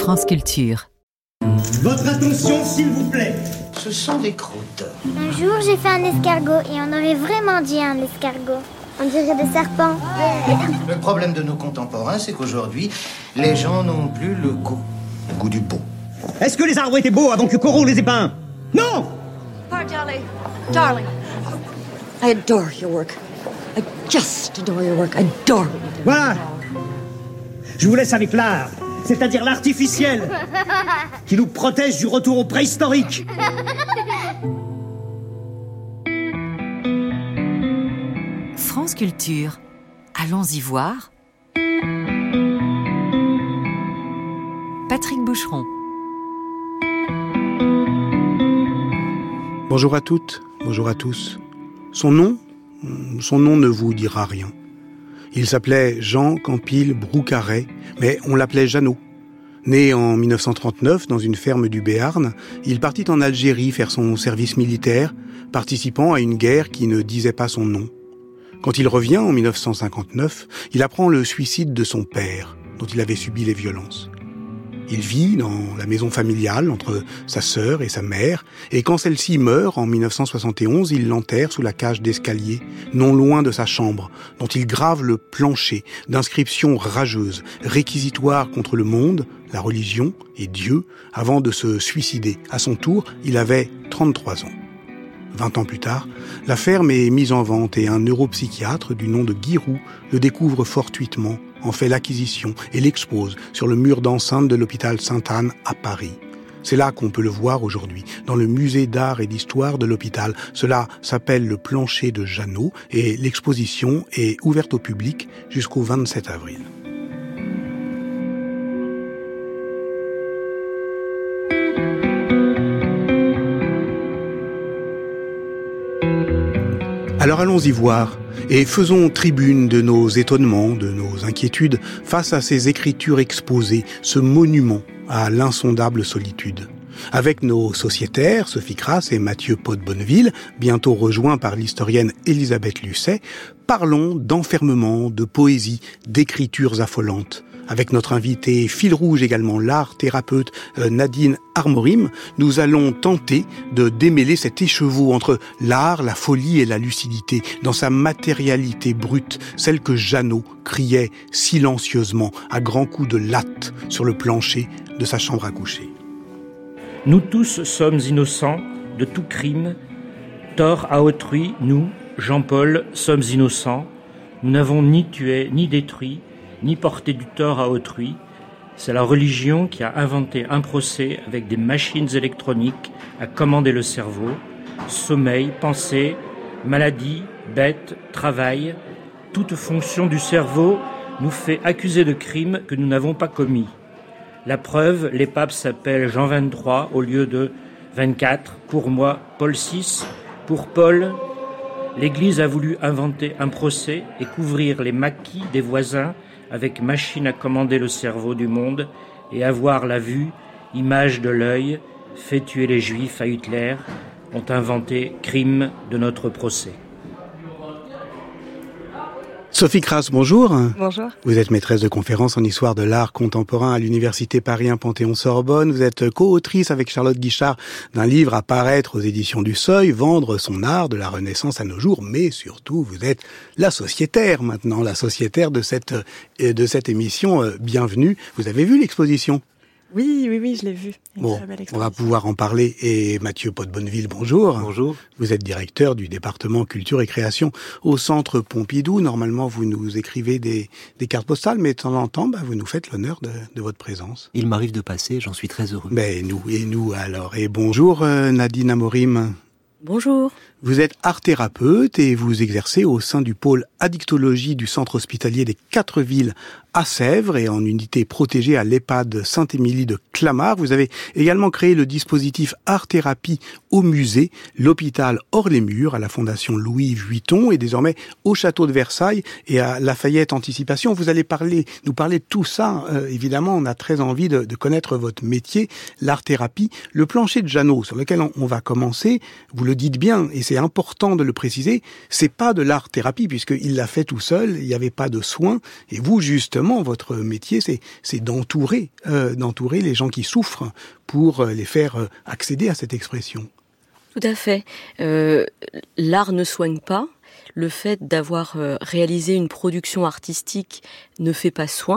France Culture. Votre attention, s'il vous plaît. Ce sont des croûtes. Un jour, j'ai fait un escargot et on aurait vraiment dit un escargot. On dirait des serpents. Le problème de nos contemporains, c'est qu'aujourd'hui, les gens n'ont plus le goût du beau. Est-ce que les arbres étaient beaux avant que Corot les ait peints? Non! Darling, I adore your work. I just adore your work. I adore it. Voilà. Je vous laisse avec l'art, c'est-à-dire l'artificiel, qui nous protège du retour au préhistorique. France Culture. Allons-y voir. Patrick Boucheron. Bonjour à toutes, bonjour à tous. Son nom ne vous dira rien. Il s'appelait Jean Campil Broucaret, mais on l'appelait Jeannot. Né en 1939 dans une ferme du Béarn, il partit en Algérie faire son service militaire, participant à une guerre qui ne disait pas son nom. Quand il revient en 1959, il apprend le suicide de son père, dont il avait subi les violences. Il vit dans la maison familiale entre sa sœur et sa mère, et quand celle-ci meurt en 1971, il l'enterre sous la cage d'escalier, non loin de sa chambre, dont il grave le plancher d'inscriptions rageuses, réquisitoires contre le monde, la religion et Dieu, avant de se suicider. À son tour, il avait 33 ans. 20 ans plus tard, la ferme est mise en vente et un neuropsychiatre du nom de Guy Roux le découvre fortuitement, en fait l'acquisition et l'expose sur le mur d'enceinte de l'hôpital Sainte-Anne à Paris. C'est là qu'on peut le voir aujourd'hui, dans le musée d'art et d'histoire de l'hôpital. Cela s'appelle le plancher de Jeannot et l'exposition est ouverte au public jusqu'au 27 avril. Alors allons-y voir et faisons tribune de nos étonnements, de nos inquiétudes face à ces écritures exposées, ce monument à l'insondable solitude. Avec nos sociétaires, Sophie Crass et Mathieu Pot-Bonneville, bientôt rejoints par l'historienne Elisabeth Lucet, parlons d'enfermement, de poésie, d'écritures affolantes. Avec notre invité fil rouge également, l'art thérapeute Nadine Armorim, nous allons tenter de démêler cet écheveau entre l'art, la folie et la lucidité, dans sa matérialité brute, celle que Jeannot criait silencieusement à grands coups de latte sur le plancher de sa chambre à coucher. Nous tous sommes innocents de tout crime, tort à autrui, nous, Jean-Paul, sommes innocents, nous n'avons ni tué, ni détruit, ni porter du tort à autrui. C'est la religion qui a inventé un procès avec des machines électroniques à commander le cerveau. Sommeil, pensée, maladie, bête, travail, toute fonction du cerveau nous fait accuser de crimes que nous n'avons pas commis. La preuve, les papes s'appellent Jean XXIII au lieu de 24. Pour moi, Paul VI. Pour Paul, l'Église a voulu inventer un procès et couvrir les maquis des voisins avec machine à commander le cerveau du monde et avoir la vue, image de l'œil, fait tuer les Juifs à Hitler, ont inventé crime de notre procès. Sophie Crass, bonjour. Bonjour. Vous êtes maîtresse de conférences en histoire de l'art contemporain à l'Université Paris 1 Panthéon-Sorbonne. Vous êtes co-autrice avec Charlotte Guichard d'un livre à paraître aux éditions du Seuil, Vendre son art de la Renaissance à nos jours. Mais surtout, vous êtes la sociétaire maintenant, la sociétaire de cette émission. Bienvenue. Vous avez vu l'exposition ? Oui, je l'ai vu. Bon, on va pouvoir en parler. Et Mathieu Pot-Bonneville, bonjour. Bonjour. Vous êtes directeur du département culture et création au Centre Pompidou. Normalement, vous nous écrivez des cartes postales, mais de temps en temps, vous nous faites l'honneur de votre présence. Il m'arrive de passer, j'en suis très heureux. Et nous alors. Et bonjour Nadine Armorim. Bonjour. Vous êtes art thérapeute et vous exercez au sein du pôle addictologie du centre hospitalier des 4 villes à Sèvres et en unité protégée à l'EHPAD Sainte-Émilie de Clamart. Vous avez également créé le dispositif Art Thérapie au musée, l'hôpital hors les murs, à la Fondation Louis Vuitton et désormais au château de Versailles et à Lafayette Anticipation. Vous allez nous parler de tout ça. Évidemment, on a très envie de connaître votre métier, l'art thérapie. Le plancher de Jeannot, sur lequel on va commencer, vous le dites bien, et c'est important de le préciser, c'est pas de l'art thérapie puisqu'il l'a fait tout seul, il n'y avait pas de soins. Et vous, justement, justement, votre métier, c'est d'entourer les gens qui souffrent pour les faire accéder à cette expression. Tout à fait. L'art ne soigne pas. Le fait d'avoir réalisé une production artistique ne fait pas soin.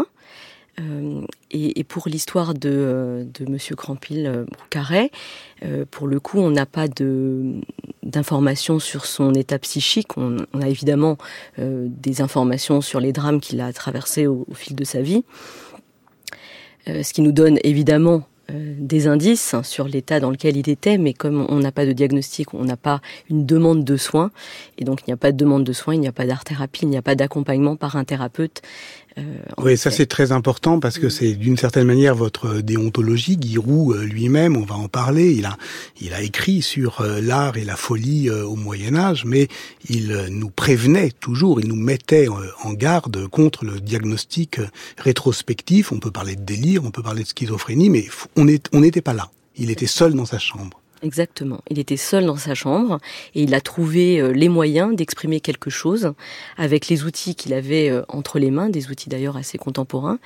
Et pour l'histoire de Monsieur Crampil-Broucaret, pour le coup, on n'a pas d'informations sur son état psychique. On a évidemment des informations sur les drames qu'il a traversés au fil de sa vie, ce qui nous donne évidemment des indices sur l'état dans lequel il était, mais comme on n'a pas de diagnostic, on n'a pas une demande de soins, et donc il n'y a pas de demande de soins, il n'y a pas d'art-thérapie, il n'y a pas d'accompagnement par un thérapeute. Oui, ça c'est très important parce que c'est d'une certaine manière votre déontologie. Guy Roux lui-même, on va en parler, il a écrit sur l'art et la folie au Moyen-Âge, mais il nous prévenait toujours, il nous mettait en garde contre le diagnostic rétrospectif. On peut parler de délire, on peut parler de schizophrénie, mais on n'était pas là. Il était seul dans sa chambre. Exactement. Il était seul dans sa chambre et il a trouvé les moyens d'exprimer quelque chose avec les outils qu'il avait entre les mains, des outils d'ailleurs assez contemporains,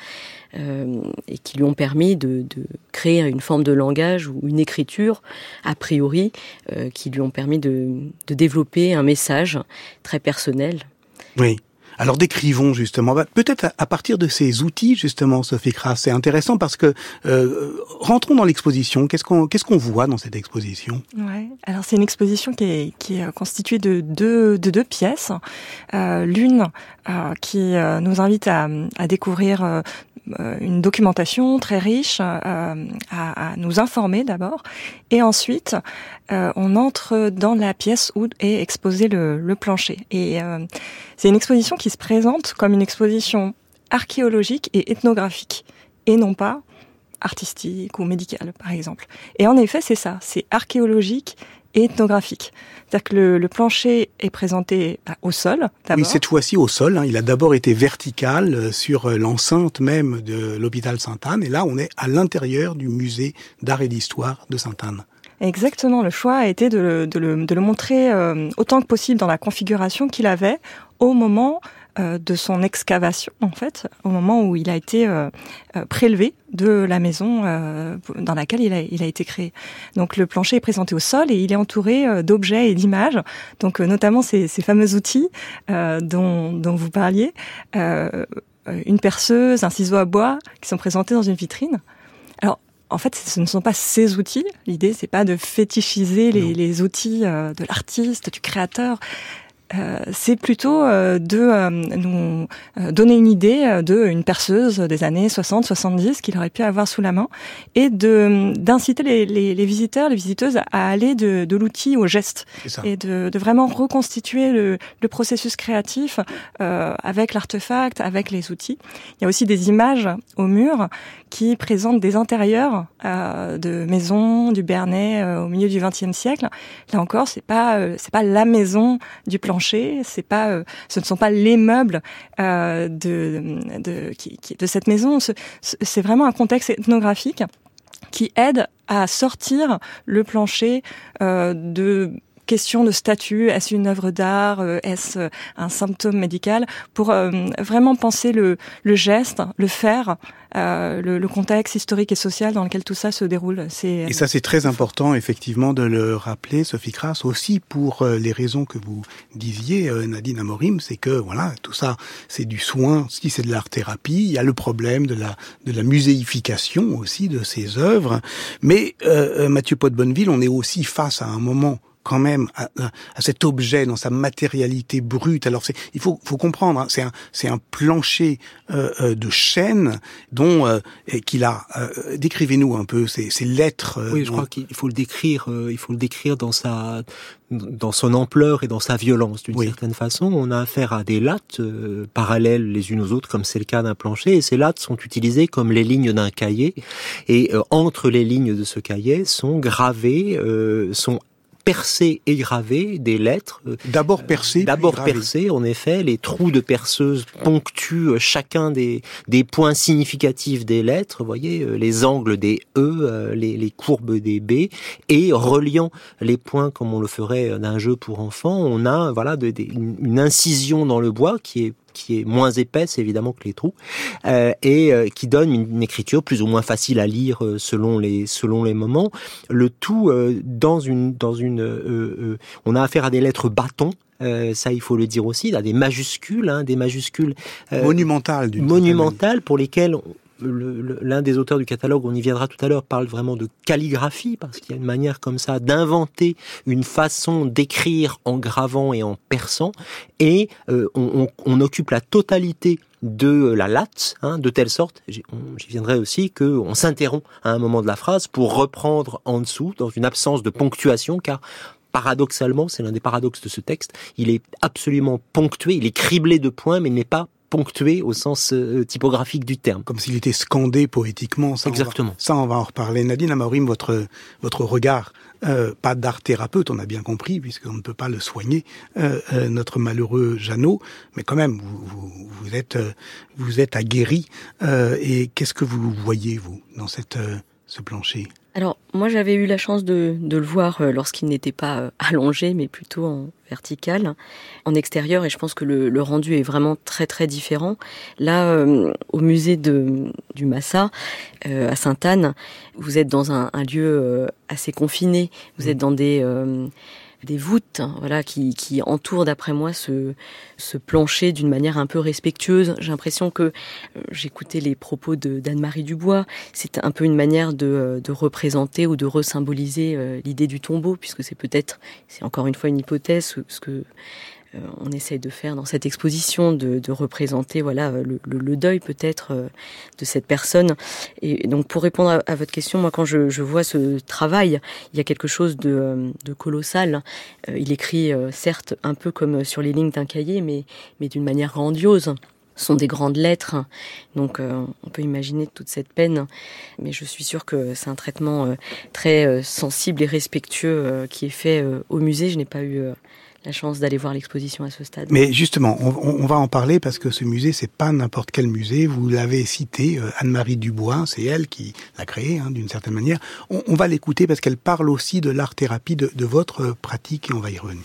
et qui lui ont permis de créer une forme de langage ou une écriture, a priori, qui lui ont permis de développer un message très personnel. Oui. Alors décrivons justement, peut-être à partir de ces outils justement, Sophie Cras, c'est intéressant parce que rentrons dans l'exposition. Qu'est-ce qu'on voit dans cette exposition ? Ouais. Alors c'est une exposition qui est constituée de deux pièces. L'une qui nous invite à découvrir une documentation très riche, à nous informer d'abord, et ensuite on entre dans la pièce où est exposé le plancher. Et c'est une exposition qui se présente comme une exposition archéologique et ethnographique, et non pas artistique ou médicale, par exemple. Et en effet, c'est ça, c'est archéologique et ethnographique. C'est-à-dire que le plancher est présenté au sol, d'abord. Oui, cette fois-ci au sol. Il a d'abord été vertical sur l'enceinte même de l'hôpital Sainte-Anne, et là, on est à l'intérieur du musée d'art et d'histoire de Sainte-Anne. Exactement. Le choix a été de le montrer autant que possible dans la configuration qu'il avait au moment de son excavation, en fait, au moment où il a été prélevé de la maison dans laquelle il a été créé. Donc le plancher est présenté au sol et il est entouré d'objets et d'images, donc notamment ces fameux outils dont vous parliez, une perceuse, un ciseau à bois qui sont présentés dans une vitrine. Alors, en fait, ce ne sont pas ces outils. L'idée, c'est pas de fétichiser les outils de l'artiste, du créateur. C'est plutôt de nous donner une idée d'une perceuse des années 60-70 qu'il aurait pu avoir sous la main et d'inciter les visiteurs, les visiteuses à aller de l'outil au geste et de vraiment reconstituer le processus créatif avec l'artefact, avec les outils. Il y a aussi des images au mur qui présentent des intérieurs de maisons du Bernay au milieu du XXe siècle. Là encore, c'est pas la maison du plancher. Ce ne sont pas les meubles de cette maison. C'est vraiment un contexte ethnographique qui aide à sortir le plancher de questions de statut. Est-ce une œuvre d'art? Est-ce un symptôme médical? Pour vraiment penser le geste, le faire, le contexte historique et social dans lequel tout ça se déroule. Et ça, c'est très important, effectivement, de le rappeler, Sophie Cras, aussi pour les raisons que vous disiez, Nadine Amorim, c'est que, voilà, tout ça, c'est du soin, si c'est de l'art-thérapie, il y a le problème de la muséification aussi de ces œuvres, mais Mathieu Pot-Bonneville, on est aussi face à un moment quand même à cet objet dans sa matérialité brute. Alors il faut comprendre, hein, c'est un plancher de chêne dont qu'il a. Décrivez-nous un peu ces lettres. Oui, je crois qu'il faut le décrire. Il faut le décrire dans son ampleur et dans sa violence d'une certaine façon. On a affaire à des lattes parallèles les unes aux autres, comme c'est le cas d'un plancher, et ces lattes sont utilisées comme les lignes d'un cahier. Et entre les lignes de ce cahier sont gravées, sont percées et gravées des lettres. D'abord percées, en effet. Les trous de perceuse ponctuent chacun des points significatifs des lettres. Vous voyez, les angles des E, les courbes des B, et reliant les points comme on le ferait d'un jeu pour enfants, on a une incision dans le bois qui est qui est moins épaisse évidemment que les trous, et qui donne une écriture plus ou moins facile à lire selon les moments. Le tout on a affaire à des lettres bâtons. Ça, il faut le dire aussi, à des majuscules monumentales pour lesquelles l'un des auteurs du catalogue, on y viendra tout à l'heure, parle vraiment de calligraphie, parce qu'il y a une manière comme ça d'inventer une façon d'écrire en gravant et en perçant, et on occupe la totalité de la latte, de telle sorte, j'y viendrai aussi, qu'on s'interrompt à un moment de la phrase pour reprendre en dessous, dans une absence de ponctuation, car paradoxalement, c'est l'un des paradoxes de ce texte, il est absolument ponctué, il est criblé de points, mais il n'est pas ponctué au sens typographique du terme. Comme s'il était scandé poétiquement. Exactement. On va en reparler. Nadine Amorim, votre regard, pas d'art thérapeute, on a bien compris, puisqu'on ne peut pas le soigner, notre malheureux Jeannot, mais quand même, vous êtes aguerri. Et qu'est-ce que vous voyez, vous, dans ce plancher ? Alors, moi, j'avais eu la chance de le voir lorsqu'il n'était pas allongé, mais plutôt en vertical, en extérieur, et je pense que le rendu est vraiment très, très différent. Là, au musée du Massa, à Sainte-Anne, vous êtes dans un lieu assez confiné, vous êtes dans des voûtes, voilà, qui entourent, d'après moi, ce plancher d'une manière un peu respectueuse. J'ai l'impression que j'écoutais les propos d'Anne-Marie Dubois. C'est un peu une manière de représenter ou de resymboliser l'idée du tombeau, puisque c'est encore une fois une hypothèse, ce que on essaye de faire dans cette exposition, de représenter le deuil peut-être de cette personne. Et donc pour répondre à votre question, moi quand je vois ce travail, il y a quelque chose de colossal. Il écrit certes un peu comme sur les lignes d'un cahier, mais d'une manière grandiose. Ce sont des grandes lettres, donc on peut imaginer toute cette peine, mais je suis sûre que c'est un traitement très sensible et respectueux qui est fait au musée. Je n'ai pas eu la chance d'aller voir l'exposition à ce stade. Mais justement, on va en parler parce que ce musée, c'est pas n'importe quel musée. Vous l'avez cité, Anne-Marie Dubois, c'est elle qui l'a créé, d'une certaine manière. On va l'écouter parce qu'elle parle aussi de l'art-thérapie, de votre pratique, et on va y revenir.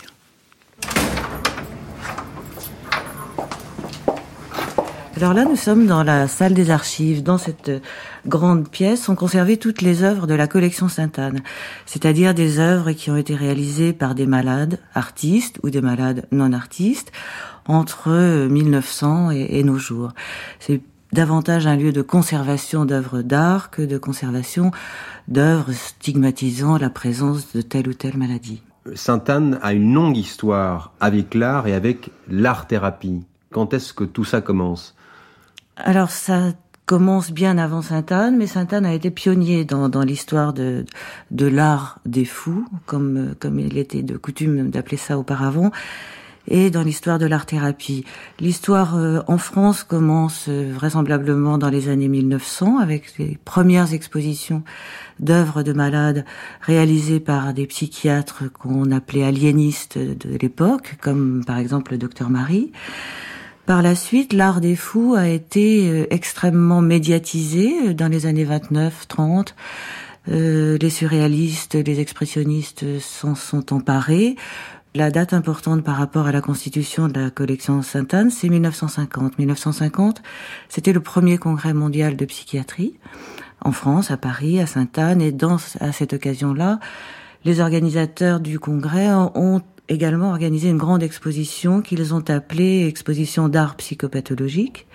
Alors là, nous sommes dans la salle des archives. Dans cette grande pièce sont conservées toutes les œuvres de la collection Sainte-Anne, c'est-à-dire des œuvres qui ont été réalisées par des malades artistes ou des malades non artistes entre 1900 et nos jours. C'est davantage un lieu de conservation d'œuvres d'art que de conservation d'œuvres stigmatisant la présence de telle ou telle maladie. Sainte-Anne a une longue histoire avec l'art et avec l'art-thérapie. Quand est-ce que tout ça commence ? Alors ça commence bien avant Sainte-Anne, mais Sainte-Anne a été pionnier dans l'histoire de l'art des fous, comme il était de coutume d'appeler ça auparavant, et dans l'histoire de l'art-thérapie. L'histoire en France commence vraisemblablement dans les années 1900, avec les premières expositions d'œuvres de malades réalisées par des psychiatres qu'on appelait aliénistes de l'époque, comme par exemple le docteur Marie. Par la suite, l'art des fous a été extrêmement médiatisé dans les années 29-30. Les surréalistes, les expressionnistes s'en sont emparés. La date importante par rapport à la constitution de la collection Sainte-Anne, c'est 1950. 1950, c'était le premier congrès mondial de psychiatrie en France, à Paris, à Sainte-Anne. Et à cette occasion-là, les organisateurs du congrès ont également organisé une grande exposition qu'ils ont appelée exposition d'art psychopathologique.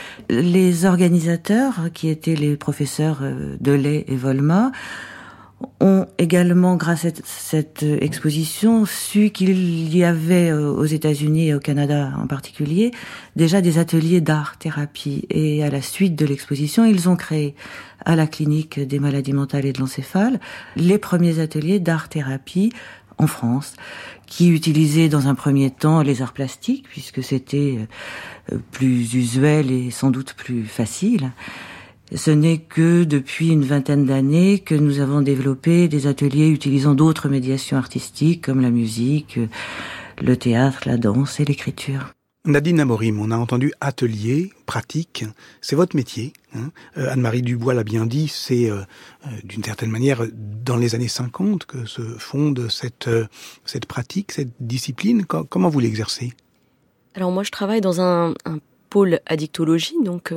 Les organisateurs, qui étaient les professeurs Delay et Volma, ont également, grâce à cette exposition, su qu'il y avait aux États-Unis et au Canada en particulier déjà des ateliers d'art-thérapie. Et à la suite de l'exposition, ils ont créé à la clinique des maladies mentales et de l'encéphale les premiers ateliers d'art-thérapie en France, qui utilisaient dans un premier temps les arts plastiques, puisque c'était plus usuel et sans doute plus facile. Ce n'est que depuis une vingtaine d'années que nous avons développé des ateliers utilisant d'autres médiations artistiques, comme la musique, le théâtre, la danse et l'écriture. Nadine Amorim, on a entendu atelier, pratique, c'est votre métier. Anne-Marie Dubois l'a bien dit, c'est d'une certaine manière dans les années 50 que se fonde cette pratique, cette discipline. Comment vous l'exercez ? Alors moi je travaille dans un pôle addictologie, donc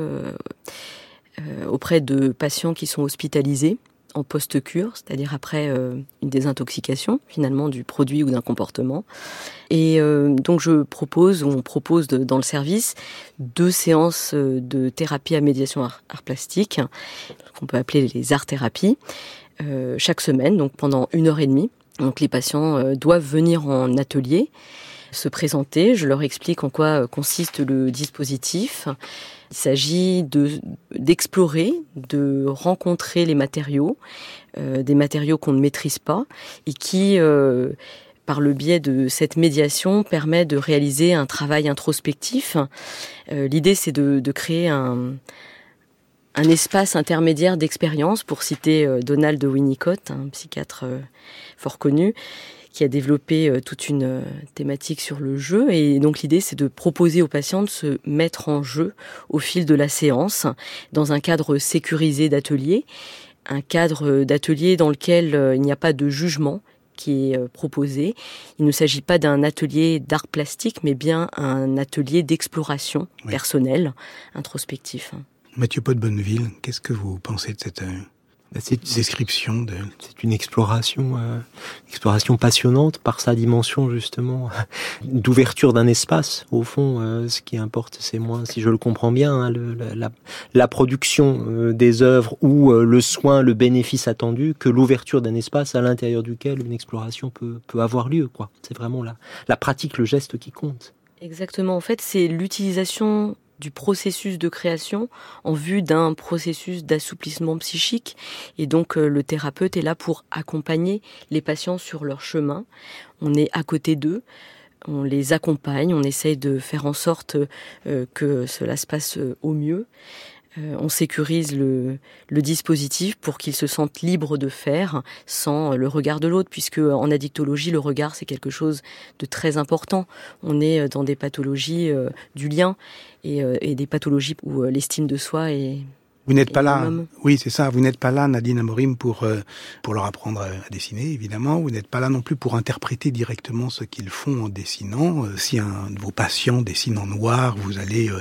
auprès de patients qui sont hospitalisés en post-cure, c'est-à-dire après une désintoxication finalement du produit ou d'un comportement. Et donc on propose dans le service 2 séances de thérapie à médiation art plastique, qu'on peut appeler les art-thérapies, chaque semaine, donc pendant 1h30. Donc les patients doivent venir en atelier, se présenter, je leur explique en quoi consiste le dispositif. Il s'agit d'explorer, de rencontrer les matériaux, des matériaux qu'on ne maîtrise pas et qui, par le biais de cette médiation, permet de réaliser un travail introspectif. L'idée, c'est de créer un espace intermédiaire d'expérience, pour citer Donald Winnicott, un psychiatre fort connu, qui a développé toute une thématique sur le jeu. Et donc l'idée, c'est de proposer aux patients de se mettre en jeu au fil de la séance, dans un cadre sécurisé d'atelier, un cadre d'atelier dans lequel il n'y a pas de jugement qui est proposé. Il ne s'agit pas d'un atelier d'art plastique, mais bien un atelier d'exploration personnelle, introspectif. Mathieu Pot-Bonneville, qu'est-ce que vous pensez de cette description C'est une exploration passionnante par sa dimension justement d'ouverture d'un espace. Au fond, ce qui importe, c'est moins, si je le comprends bien, la production des œuvres ou le soin, le bénéfice attendu, que l'ouverture d'un espace à l'intérieur duquel une exploration peut avoir lieu, quoi. C'est vraiment la pratique, le geste qui compte. Exactement. En fait, c'est l'utilisation du processus de création en vue d'un processus d'assouplissement psychique. Et donc, le thérapeute est là pour accompagner les patients sur leur chemin. On est à côté d'eux, on les accompagne, on essaye de faire en sorte que cela se passe au mieux. On sécurise le dispositif pour qu'ils se sentent libres de faire sans le regard de l'autre, puisque en addictologie, le regard, c'est quelque chose de très important. On est dans des pathologies du lien et des pathologies où l'estime de soi est... Vous n'êtes pas là, oui, c'est ça. Vous n'êtes pas là, Nadine Amorim, pour leur apprendre à dessiner, évidemment. Vous n'êtes pas là non plus pour interpréter directement ce qu'ils font en dessinant. Si un de vos patients dessine en noir, vous allez,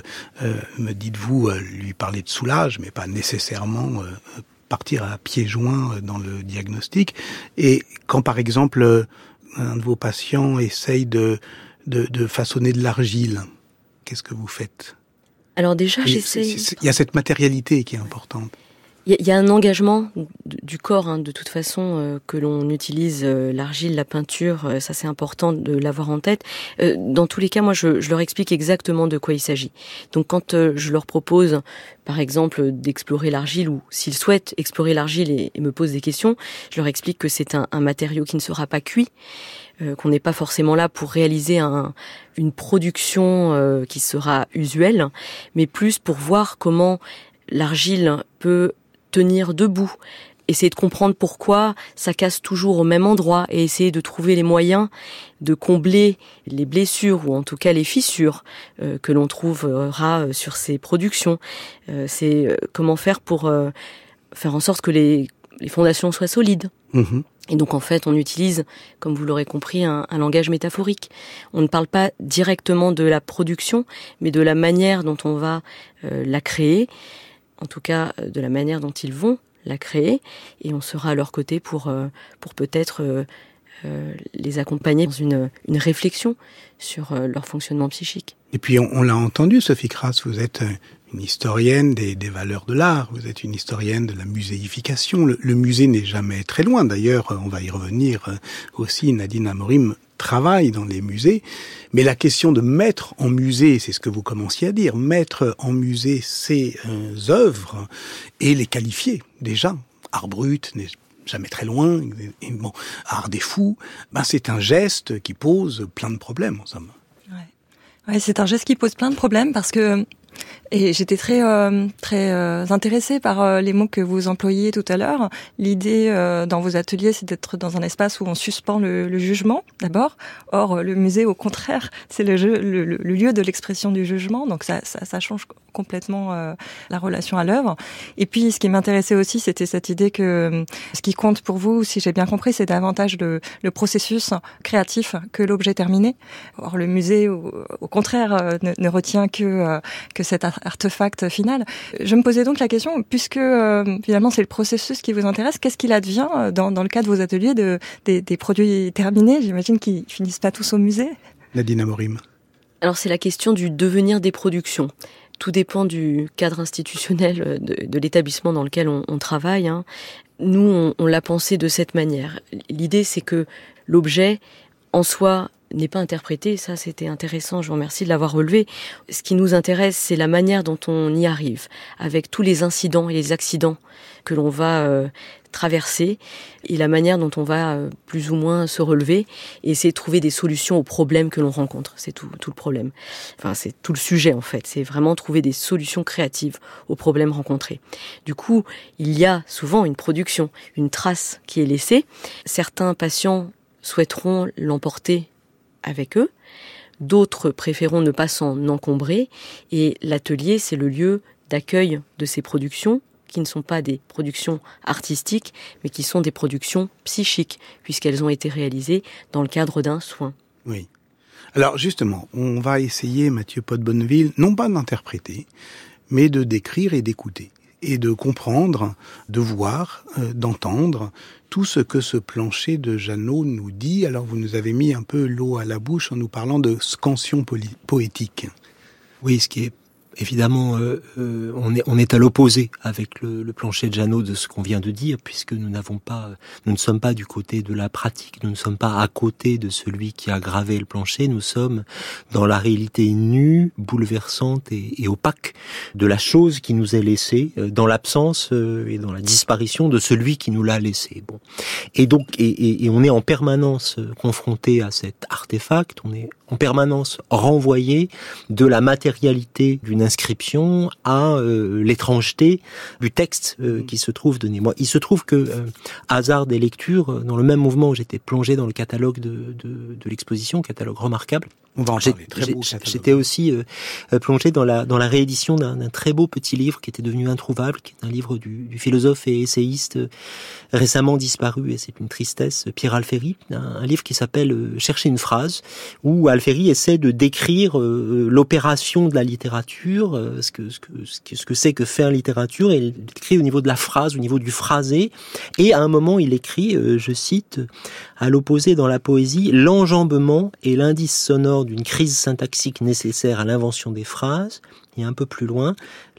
me dites-vous, lui parler de soulage, mais pas nécessairement partir à pieds joints dans le diagnostic. Et quand, par exemple, un de vos patients essaye de façonner de l'argile, qu'est-ce que vous faites ? Alors déjà, j'essaie... Il y a cette matérialité qui est importante. Il y a un engagement du corps, de toute façon, que l'on utilise l'argile, la peinture, ça c'est important de l'avoir en tête. Dans tous les cas, moi je leur explique exactement de quoi il s'agit. Donc quand je leur propose, par exemple, d'explorer l'argile, ou s'ils souhaitent explorer l'argile et me posent des questions, je leur explique que c'est un matériau qui ne sera pas cuit, qu'on n'est pas forcément là pour réaliser une production qui sera usuelle, mais plus pour voir comment l'argile peut tenir debout, essayer de comprendre pourquoi ça casse toujours au même endroit et essayer de trouver les moyens de combler les blessures ou en tout cas les fissures que l'on trouvera sur ces productions. C'est comment faire pour faire en sorte que les fondations soient solides. Mmh. Et donc en fait, on utilise, comme vous l'aurez compris, un langage métaphorique. On ne parle pas directement de la production, mais de la manière dont on va la créer, en tout cas de la manière dont ils vont la créer, et on sera à leur côté pour peut-être les accompagner dans une réflexion sur leur fonctionnement psychique. Et puis on l'a entendu, Sophie Crass, vous êtes une historienne des valeurs de l'art, vous êtes une historienne de la muséification. Le musée n'est jamais très loin, d'ailleurs, on va y revenir aussi, Nadine Amorim travaille dans les musées, mais la question de mettre en musée, c'est ce que vous commenciez à dire, mettre en musée ces œuvres et les qualifier déjà. Art brut n'est jamais très loin, et bon, art des fous, c'est un geste qui pose plein de problèmes en somme. Ouais, c'est un geste qui pose plein de problèmes parce que Et j'étais très intéressée par les mots que vous employiez tout à l'heure. L'idée dans vos ateliers, c'est d'être dans un espace où on suspend le jugement, d'abord. Or, le musée, au contraire, c'est le lieu de l'expression du jugement. Donc ça change complètement la relation à l'œuvre. Et puis, ce qui m'intéressait aussi, c'était cette idée que ce qui compte pour vous, si j'ai bien compris, c'est davantage le processus créatif que l'objet terminé. Or, le musée, au contraire, ne retient que cet artefact final. Je me posais donc la question, puisque finalement c'est le processus qui vous intéresse, qu'est-ce qu'il advient dans le cas de vos ateliers des produits terminés? J'imagine qu'ils finissent pas tous au musée. Nadine Amorim. Alors c'est la question du devenir des productions. Tout dépend du cadre institutionnel de l'établissement dans lequel on travaille. Nous, on l'a pensé de cette manière. L'idée, c'est que l'objet, en soi, n'est pas interprété. Ça, c'était intéressant. Je vous remercie de l'avoir relevé. Ce qui nous intéresse, c'est la manière dont on y arrive, avec tous les incidents et les accidents que l'on va traverser, et la manière dont on va plus ou moins se relever et essayer de trouver des solutions aux problèmes que l'on rencontre. C'est tout le problème. Enfin, c'est tout le sujet, en fait. C'est vraiment trouver des solutions créatives aux problèmes rencontrés. Du coup, il y a souvent une production, une trace qui est laissée. Certains patients souhaiteront l'emporter avec eux, d'autres préféreront ne pas s'en encombrer, et l'atelier, c'est le lieu d'accueil de ces productions, qui ne sont pas des productions artistiques, mais qui sont des productions psychiques, puisqu'elles ont été réalisées dans le cadre d'un soin. Oui. Alors justement, on va essayer, Mathieu Pot-Bonneville, non pas d'interpréter, mais de décrire et d'écouter, et de comprendre, de voir, d'entendre tout ce que ce plancher de Janot nous dit. Alors vous nous avez mis un peu l'eau à la bouche en nous parlant de scansion poétique. Oui, ce qui est évidemment, on est à l'opposé avec le plancher de Janot de ce qu'on vient de dire, puisque nous ne sommes pas du côté de la pratique, nous ne sommes pas à côté de celui qui a gravé le plancher, nous sommes dans la réalité nue, bouleversante et opaque de la chose qui nous est laissée, dans l'absence et dans la disparition de celui qui nous l'a laissé. Bon. Et donc, et on est en permanence confronté à cet artefact, on est en permanence renvoyé de la matérialité d'une inscription à l'étrangeté du texte qui se trouve donné. Moi, il se trouve que hasard des lectures, dans le même mouvement où j'étais plongé dans le catalogue de l'exposition, catalogue remarquable. On va en parler, très beau catalogue. J'étais aussi plongé dans la réédition d'un très beau petit livre qui était devenu introuvable, qui est un livre du philosophe et essayiste récemment disparu, et c'est une tristesse, Pierre Alféry, un livre qui s'appelle Chercher une phrase, où Alféry essaie de décrire l'opération de la littérature, ce que c'est que faire littérature, et il écrit au niveau de la phrase, au niveau du phrasé, et à un moment il écrit, je cite, à l'opposé dans la poésie, l'enjambement est l'indice sonore d'une crise syntaxique nécessaire à l'invention des phrases. Et un peu plus loin,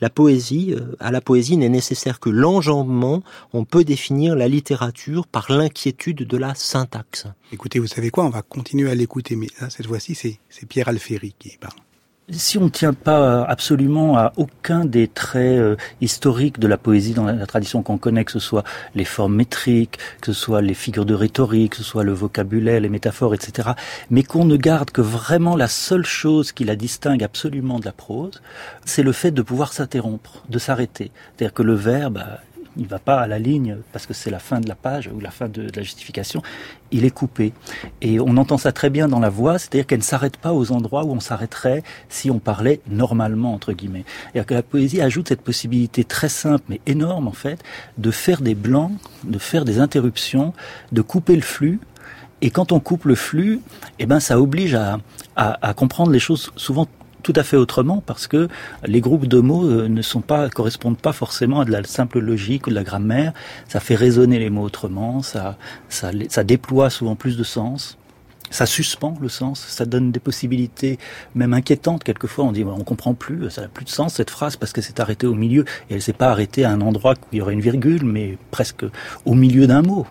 à la poésie n'est nécessaire que l'enjambement. On peut définir la littérature par l'inquiétude de la syntaxe. Écoutez, vous savez quoi, on va continuer à l'écouter, mais là, cette fois-ci, c'est Pierre Alféry qui parle. Si on ne tient pas absolument à aucun des traits historiques de la poésie dans la tradition qu'on connaît, que ce soit les formes métriques, que ce soit les figures de rhétorique, que ce soit le vocabulaire, les métaphores, etc., mais qu'on ne garde que vraiment la seule chose qui la distingue absolument de la prose, c'est le fait de pouvoir s'interrompre, de s'arrêter. C'est-à-dire que le verbe, il ne va pas à la ligne parce que c'est la fin de la page ou la fin de la justification, il est coupé. Et on entend ça très bien dans la voix, c'est-à-dire qu'elle ne s'arrête pas aux endroits où on s'arrêterait si on parlait normalement, entre guillemets. Et que la poésie ajoute cette possibilité très simple mais énorme en fait, de faire des blancs, de faire des interruptions, de couper le flux. Et quand on coupe le flux, ça oblige à comprendre les choses souvent tout à fait autrement, parce que les groupes de mots correspondent pas forcément à de la simple logique ou de la grammaire. Ça fait résonner les mots autrement, ça déploie souvent plus de sens, ça suspend le sens, ça donne des possibilités même inquiétantes. Quelquefois on dit on comprend plus, ça n'a plus de sens cette phrase parce que c'est arrêté au milieu, et elle s'est pas arrêtée à un endroit où il y aurait une virgule, mais presque au milieu d'un mot.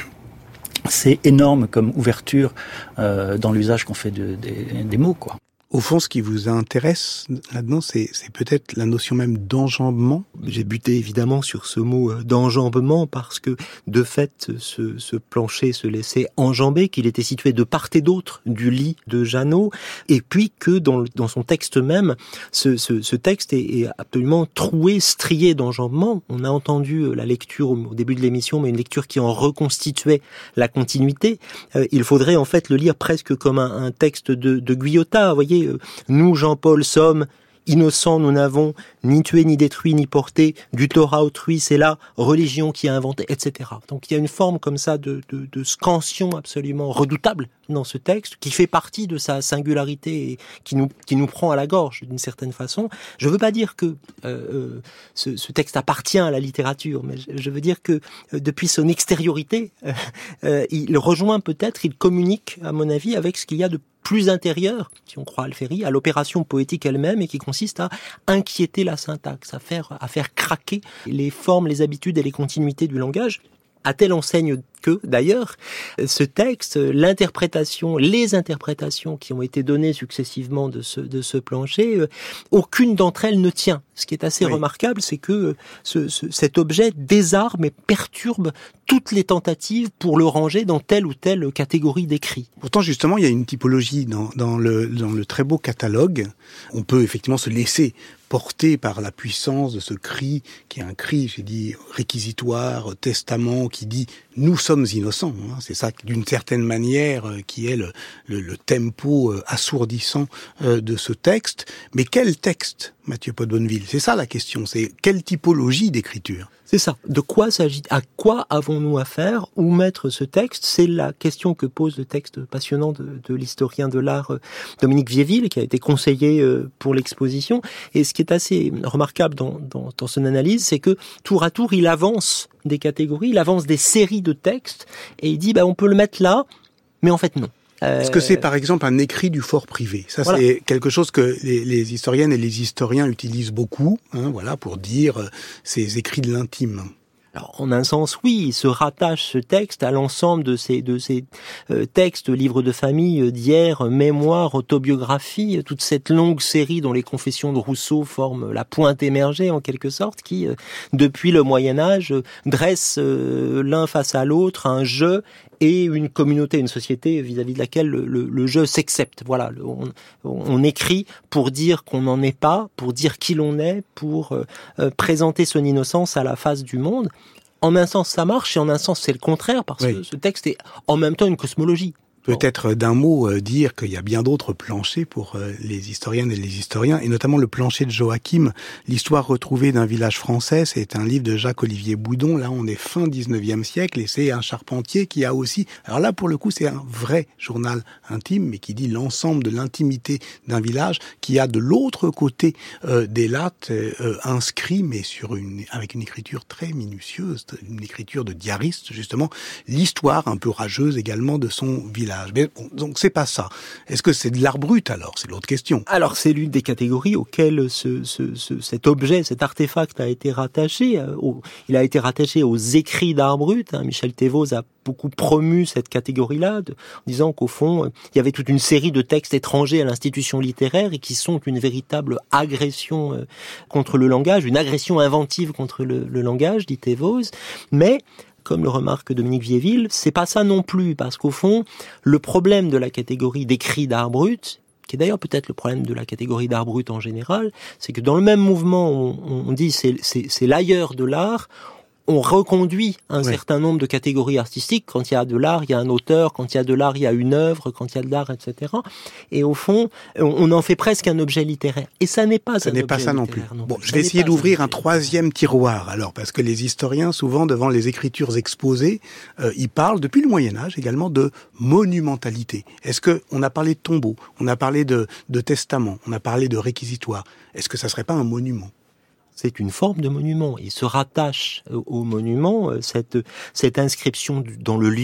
C'est énorme comme ouverture dans l'usage qu'on fait des mots, quoi. Au fond, ce qui vous intéresse là-dedans, c'est peut-être la notion même d'enjambement. J'ai buté évidemment sur ce mot d'enjambement parce que, de fait, ce plancher se laissait enjamber, qu'il était situé de part et d'autre du lit de Janot, et puis que dans son texte même, ce texte est absolument troué, strié d'enjambement. On a entendu la lecture au début de l'émission, mais une lecture qui en reconstituait la continuité. Il faudrait en fait le lire presque comme un texte de Guyotat, vous voyez. Nous, Jean-Paul, sommes innocents, nous n'avons ni tué, ni détruit, ni porté du tort à autrui, c'est la religion qui a inventé, etc. Donc il y a une forme comme ça de scansion absolument redoutable dans ce texte, qui fait partie de sa singularité et qui nous prend à la gorge d'une certaine façon. Je veux pas dire que ce texte appartient à la littérature, mais je veux dire que depuis son extériorité, il rejoint peut-être, il communique, à mon avis, avec ce qu'il y a de plus intérieur, si on croit Alféry, à l'opération poétique elle-même, et qui consiste à inquiéter la syntaxe, à faire craquer les formes, les habitudes et les continuités du langage, à telle enseigne que, d'ailleurs, ce texte, les interprétations qui ont été données successivement de ce plancher, aucune d'entre elles ne tient. Ce qui est assez remarquable, c'est que cet objet désarme et perturbe toutes les tentatives pour le ranger dans telle ou telle catégorie d'écrits. Pourtant, justement, il y a une typologie dans le très beau catalogue. On peut effectivement se laisser porté par la puissance de ce cri, qui est un cri, j'ai dit, réquisitoire, testament, qui dit « nous sommes innocents ». C'est ça, d'une certaine manière, qui est le tempo assourdissant de ce texte. Mais quel texte, Mathieu Pot-Bonneville ? C'est ça la question, c'est quelle typologie d'écriture ? C'est ça. De quoi s'agit? À quoi avons-nous affaire? Où mettre ce texte? C'est la question que pose le texte passionnant de l'historien de l'art Dominique Viéville, qui a été conseiller pour l'exposition. Et ce qui est assez remarquable dans son analyse, c'est que tour à tour, il avance des catégories, il avance des séries de textes, et il dit on peut le mettre là, mais en fait non. Est-ce que c'est par exemple un écrit du fort privé? Ça, voilà. C'est quelque chose que les historiennes et les historiens utilisent beaucoup, pour dire ces écrits de l'intime. Alors, en un sens, oui, il se rattache ce texte à l'ensemble de ces textes, livres de famille d'hier, mémoires, autobiographies, toute cette longue série dont les confessions de Rousseau forment la pointe émergée, en quelque sorte, qui, depuis le Moyen-Âge, dresse l'un face à l'autre un jeu et une communauté, une société vis-à-vis de laquelle le jeu s'accepte. Voilà, on écrit pour dire qu'on n'en est pas, pour dire qui l'on est, pour présenter son innocence à la face du monde. En un sens, ça marche, et en un sens, c'est le contraire, parce que ce texte est en même temps une cosmologie. Peut-être d'un mot dire qu'il y a bien d'autres planchers pour les historiennes et les historiens, et notamment le plancher de Joachim, l'histoire retrouvée d'un village français. C'est un livre de Jacques-Olivier Boudon. Là, on est fin 19e siècle, et c'est un charpentier qui a aussi... Alors là, pour le coup, c'est un vrai journal intime, mais qui dit l'ensemble de l'intimité d'un village, qui a de l'autre côté des lattes inscrits, mais avec une écriture très minutieuse, une écriture de diariste, justement, l'histoire un peu rageuse également de son village. Mais bon, donc c'est pas ça. Est-ce que c'est de l'art brut alors? C'est l'autre question. Alors c'est l'une des catégories auxquelles cet objet, cet artefact a été rattaché. Il a été rattaché aux écrits d'art brut. Michel Thévaux a beaucoup promu cette catégorie-là, en disant qu'au fond, il y avait toute une série de textes étrangers à l'institution littéraire et qui sont une véritable agression contre le langage, une agression inventive contre le langage, dit Thévaux. Mais comme le remarque Dominique Viéville, c'est pas ça non plus, parce qu'au fond, le problème de la catégorie d'écrits d'art brut, qui est d'ailleurs peut-être le problème de la catégorie d'art brut en général, c'est que dans le même mouvement, on dit c'est l'ailleurs de l'art, on reconduit un certain nombre de catégories artistiques. Quand il y a de l'art, il y a un auteur. Quand il y a de l'art, il y a une œuvre. Quand il y a de l'art, etc. Et au fond, on en fait presque un objet littéraire. Et ça n'est pas ça n'est pas ça non plus. Bon, je vais essayer d'ouvrir un troisième tiroir, alors, parce que les historiens, souvent, devant les écritures exposées, ils parlent, depuis le Moyen-Âge, également de monumentalité. Est-ce que on a parlé de tombeau, on a parlé de testament, on a parlé de réquisitoire. Est-ce que ça serait pas un monument? C'est une forme de monument. Il se rattache au monument, cette inscription dans le lieu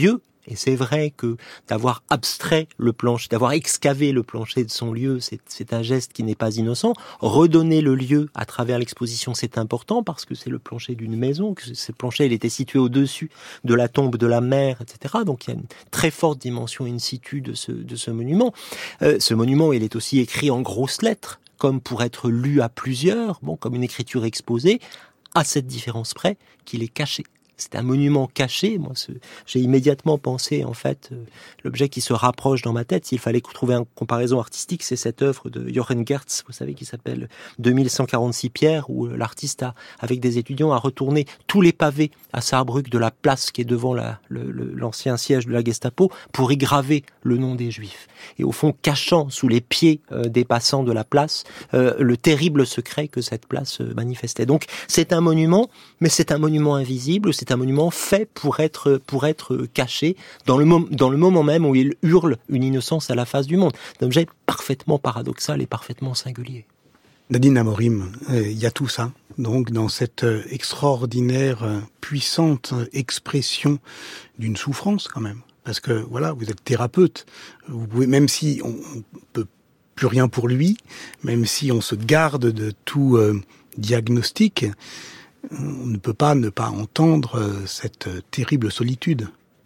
Et c'est vrai que d'avoir abstrait le plancher, d'avoir excavé le plancher de son lieu, c'est un geste qui n'est pas innocent. Redonner le lieu à travers l'exposition, c'est important parce que c'est le plancher d'une maison, que ce plancher, il était situé au-dessus de la tombe de la mère, etc. Donc il y a une très forte dimension in situ de ce monument. Ce monument, il est aussi écrit en grosses lettres, comme pour être lu à plusieurs, comme une écriture exposée, à cette différence près qu'il est caché. C'est un monument caché. Moi, j'ai immédiatement pensé, en fait, l'objet qui se rapproche dans ma tête, s'il fallait trouver une comparaison artistique, c'est cette œuvre de Jochen Gertz, vous savez, qui s'appelle 2146 pierres, où l'artiste avec des étudiants, a retourné tous les pavés à Saarbrück de la place qui est devant l'ancien siège de la Gestapo pour y graver le nom des Juifs. Et au fond, cachant sous les pieds des passants de la place le terrible secret que cette place manifestait. Donc, c'est un monument, mais c'est un monument invisible, c'est un monument fait pour être caché dans le moment même où il hurle une innocence à la face du monde. C'est un objet parfaitement paradoxal et parfaitement singulier. Nadine Amorim, il y a tout ça, donc, dans cette extraordinaire, puissante expression d'une souffrance, quand même. Parce que, voilà, vous êtes thérapeute. Vous pouvez, même si on peut plus rien pour lui, même si on se garde de tout diagnostic, on ne peut pas ne pas entendre cette terrible solitude.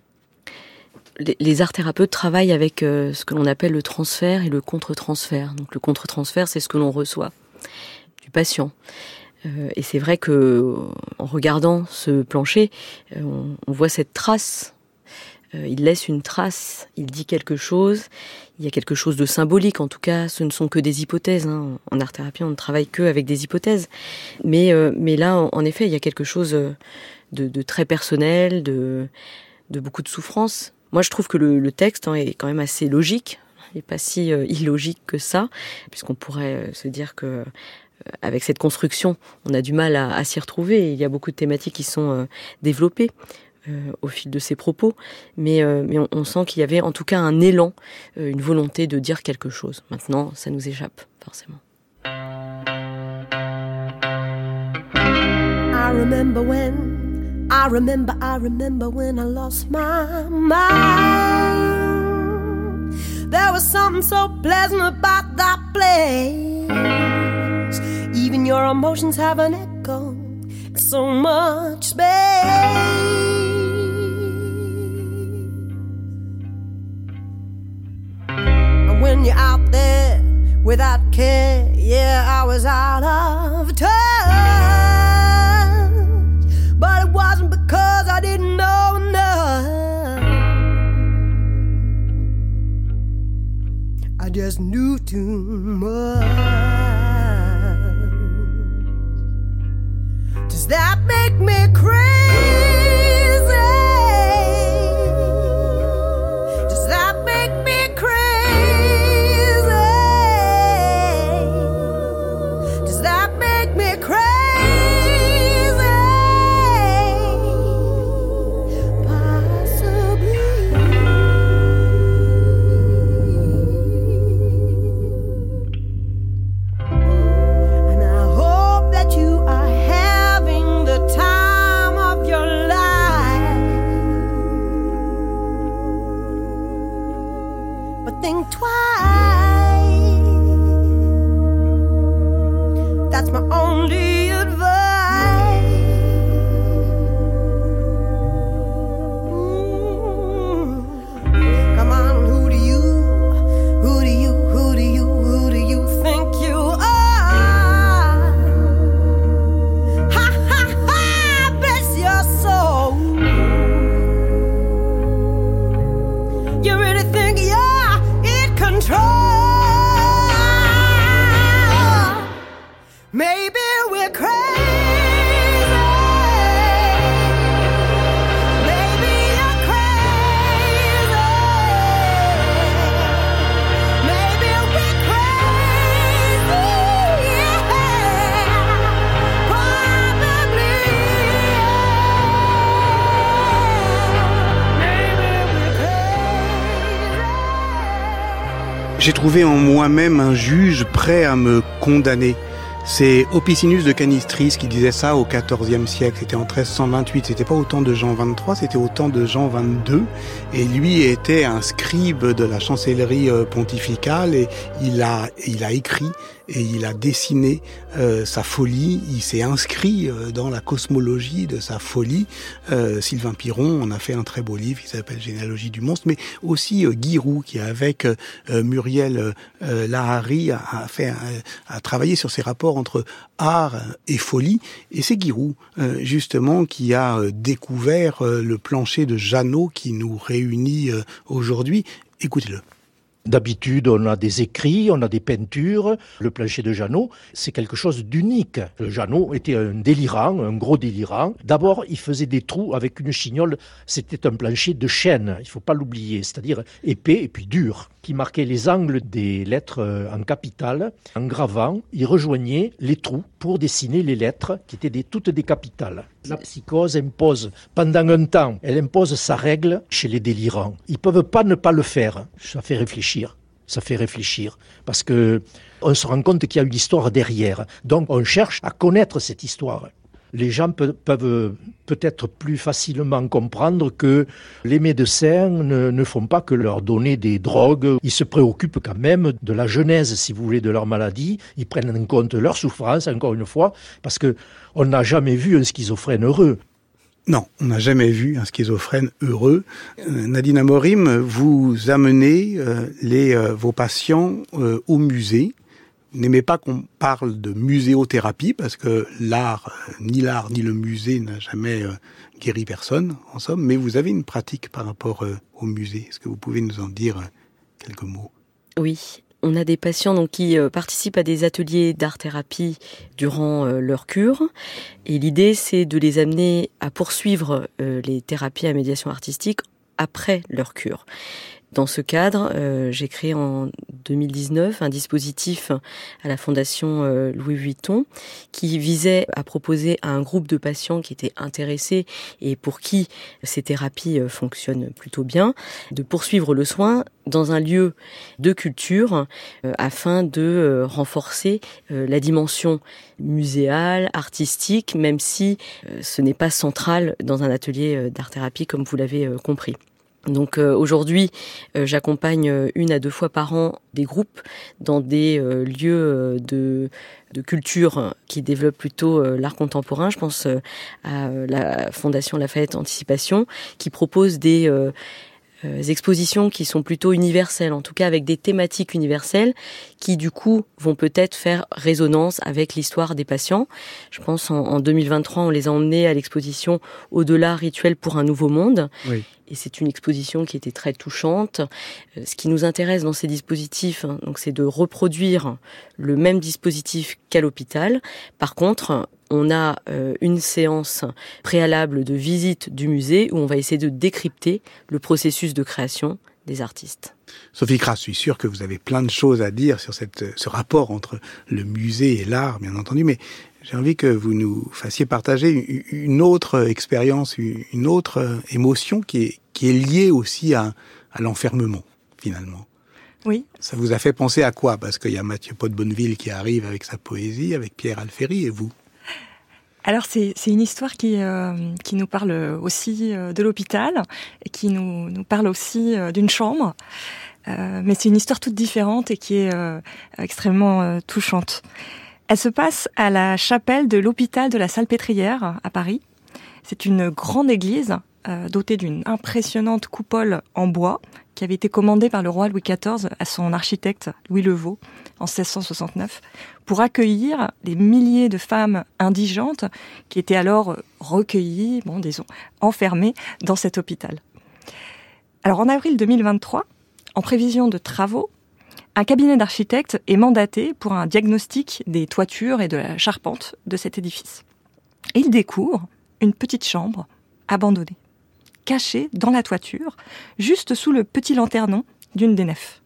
Les art-thérapeutes travaillent avec ce que l'on appelle le transfert et le contre-transfert. Donc le contre-transfert, c'est ce que l'on reçoit du patient. Et c'est vrai que en regardant ce plancher, on voit cette trace. Il laisse une trace, il dit quelque chose. Il y a quelque chose de symbolique, en tout cas, ce ne sont que des hypothèses. En art-thérapie, on ne travaille que avec des hypothèses. Mais là, en effet, il y a quelque chose de très personnel, de beaucoup de souffrance. Moi, je trouve que le texte est quand même assez logique. Il n'est pas si illogique que ça, puisqu'on pourrait se dire que avec cette construction, on a du mal à s'y retrouver. Il y a beaucoup de thématiques qui sont développées au fil de ses propos, mais on sent qu'il y avait en tout cas un élan, une volonté de dire quelque chose. Maintenant, ça nous échappe, forcément. I remember when I lost my mind. There was something so pleasant about that place. Even your emotions have an echo, so much space. When you're out there without care, yeah, I was out of touch. But it wasn't because I didn't know enough. I just knew too much. Does that make me crazy? Does that make me crazy? Does that make me crazy? Think twice. That's my only advice. Come on, who do you think you are? Ha ha ha, bless your soul. You really think you're control? Maybe we're crazy. Maybe you're crazy. Maybe we're crazy. Yeah. Probably. Maybe we're crazy. J'ai trouvé en moi-même un juge prêt à me condamner. C'est Oppicinus de Canistris qui disait ça au XIVe siècle. C'était en 1328. C'était pas au temps de Jean XXIII, c'était au temps de Jean XXII. Et lui était un scribe de la chancellerie pontificale et il a écrit et il a dessiné sa folie. Il s'est inscrit dans la cosmologie de sa folie. Sylvain Piron en a fait un très beau livre qui s'appelle Généalogie du monstre, mais aussi Guy Roux qui avec Muriel Lahari a travaillé sur ces rapports entre art et folie. Et c'est Guy Roux, justement, qui a découvert le plancher de Janot qui nous réunit aujourd'hui. Écoutez-le. D'habitude, on a des écrits, on a des peintures. Le plancher de Janot, c'est quelque chose d'unique. Janot était un délirant, un gros délirant. D'abord, il faisait des trous avec une chignole. C'était un plancher de chêne, il ne faut pas l'oublier, c'est-à-dire épais et puis dur, qui marquait les angles des lettres en capitales. En gravant, il rejoignait les trous pour dessiner les lettres qui étaient toutes des capitales. La psychose impose, pendant un temps, elle impose sa règle chez les délirants. Ils ne peuvent pas ne pas le faire. Ça fait réfléchir. Parce que on se rend compte qu'il y a une histoire derrière. Donc on cherche à connaître cette histoire. Les gens peuvent peut-être plus facilement comprendre que les médecins ne font pas que leur donner des drogues. Ils se préoccupent quand même de la genèse, si vous voulez, de leur maladie. Ils prennent en compte leur souffrance, encore une fois, parce que on n'a jamais vu un schizophrène heureux. Non, on n'a jamais vu un schizophrène heureux. Nadine Amorim, vous amenez vos patients au musée. Vous n'aimez pas qu'on parle de muséothérapie parce que l'art ni le musée n'a jamais guéri personne, en somme, mais vous avez une pratique par rapport au musée. Est-ce que vous pouvez nous en dire quelques mots ? Oui. On a des patients donc qui participent à des ateliers d'art-thérapie durant leur cure. Et l'idée, c'est de les amener à poursuivre les thérapies à médiation artistique après leur cure. Dans ce cadre, j'ai créé en 2019 un dispositif à la Fondation Louis Vuitton qui visait à proposer à un groupe de patients qui étaient intéressés et pour qui ces thérapies fonctionnent plutôt bien, de poursuivre le soin dans un lieu de culture afin de renforcer la dimension muséale, artistique, même si ce n'est pas central dans un atelier d'art-thérapie comme vous l'avez compris. Donc aujourd'hui, j'accompagne 1 à 2 fois par an des groupes dans des lieux de culture qui développent plutôt l'art contemporain. Je pense à la Fondation Lafayette Anticipation qui propose des expositions qui sont plutôt universelles, en tout cas avec des thématiques universelles qui du coup vont peut-être faire résonance avec l'histoire des patients. Je pense en 2023, on les a emmenés à l'exposition Au-delà, rituel pour un nouveau monde. Oui. Et c'est une exposition qui était très touchante. Ce qui nous intéresse dans ces dispositifs, donc, c'est de reproduire le même dispositif qu'à l'hôpital. Par contre, on a une séance préalable de visite du musée où on va essayer de décrypter le processus de création des artistes. Sophie Cras, je suis sûr que vous avez plein de choses à dire sur ce rapport entre le musée et l'art, bien entendu, mais j'ai envie que vous nous fassiez partager une autre expérience, une autre émotion qui est liée aussi à l'enfermement, finalement. Oui. Ça vous a fait penser à quoi ? Parce qu'il y a Mathieu Pot-de-Bonneville qui arrive avec sa poésie, avec Pierre Alféry, et vous ? Alors c'est une histoire qui nous parle aussi de l'hôpital et qui nous parle aussi d'une chambre, mais c'est une histoire toute différente et qui est extrêmement touchante. Elle se passe à la chapelle de l'hôpital de la Salpêtrière à Paris. C'est une grande église dotée d'une impressionnante coupole en bois qui avait été commandée par le roi Louis XIV à son architecte Louis Levaux en 1669 pour accueillir les milliers de femmes indigentes qui étaient alors recueillies, enfermées dans cet hôpital. Alors en avril 2023, en prévision de travaux, un cabinet d'architectes est mandaté pour un diagnostic des toitures et de la charpente de cet édifice. Et il découvre une petite chambre abandonnée, cachée dans la toiture, juste sous le petit lanternon d'une des nefs.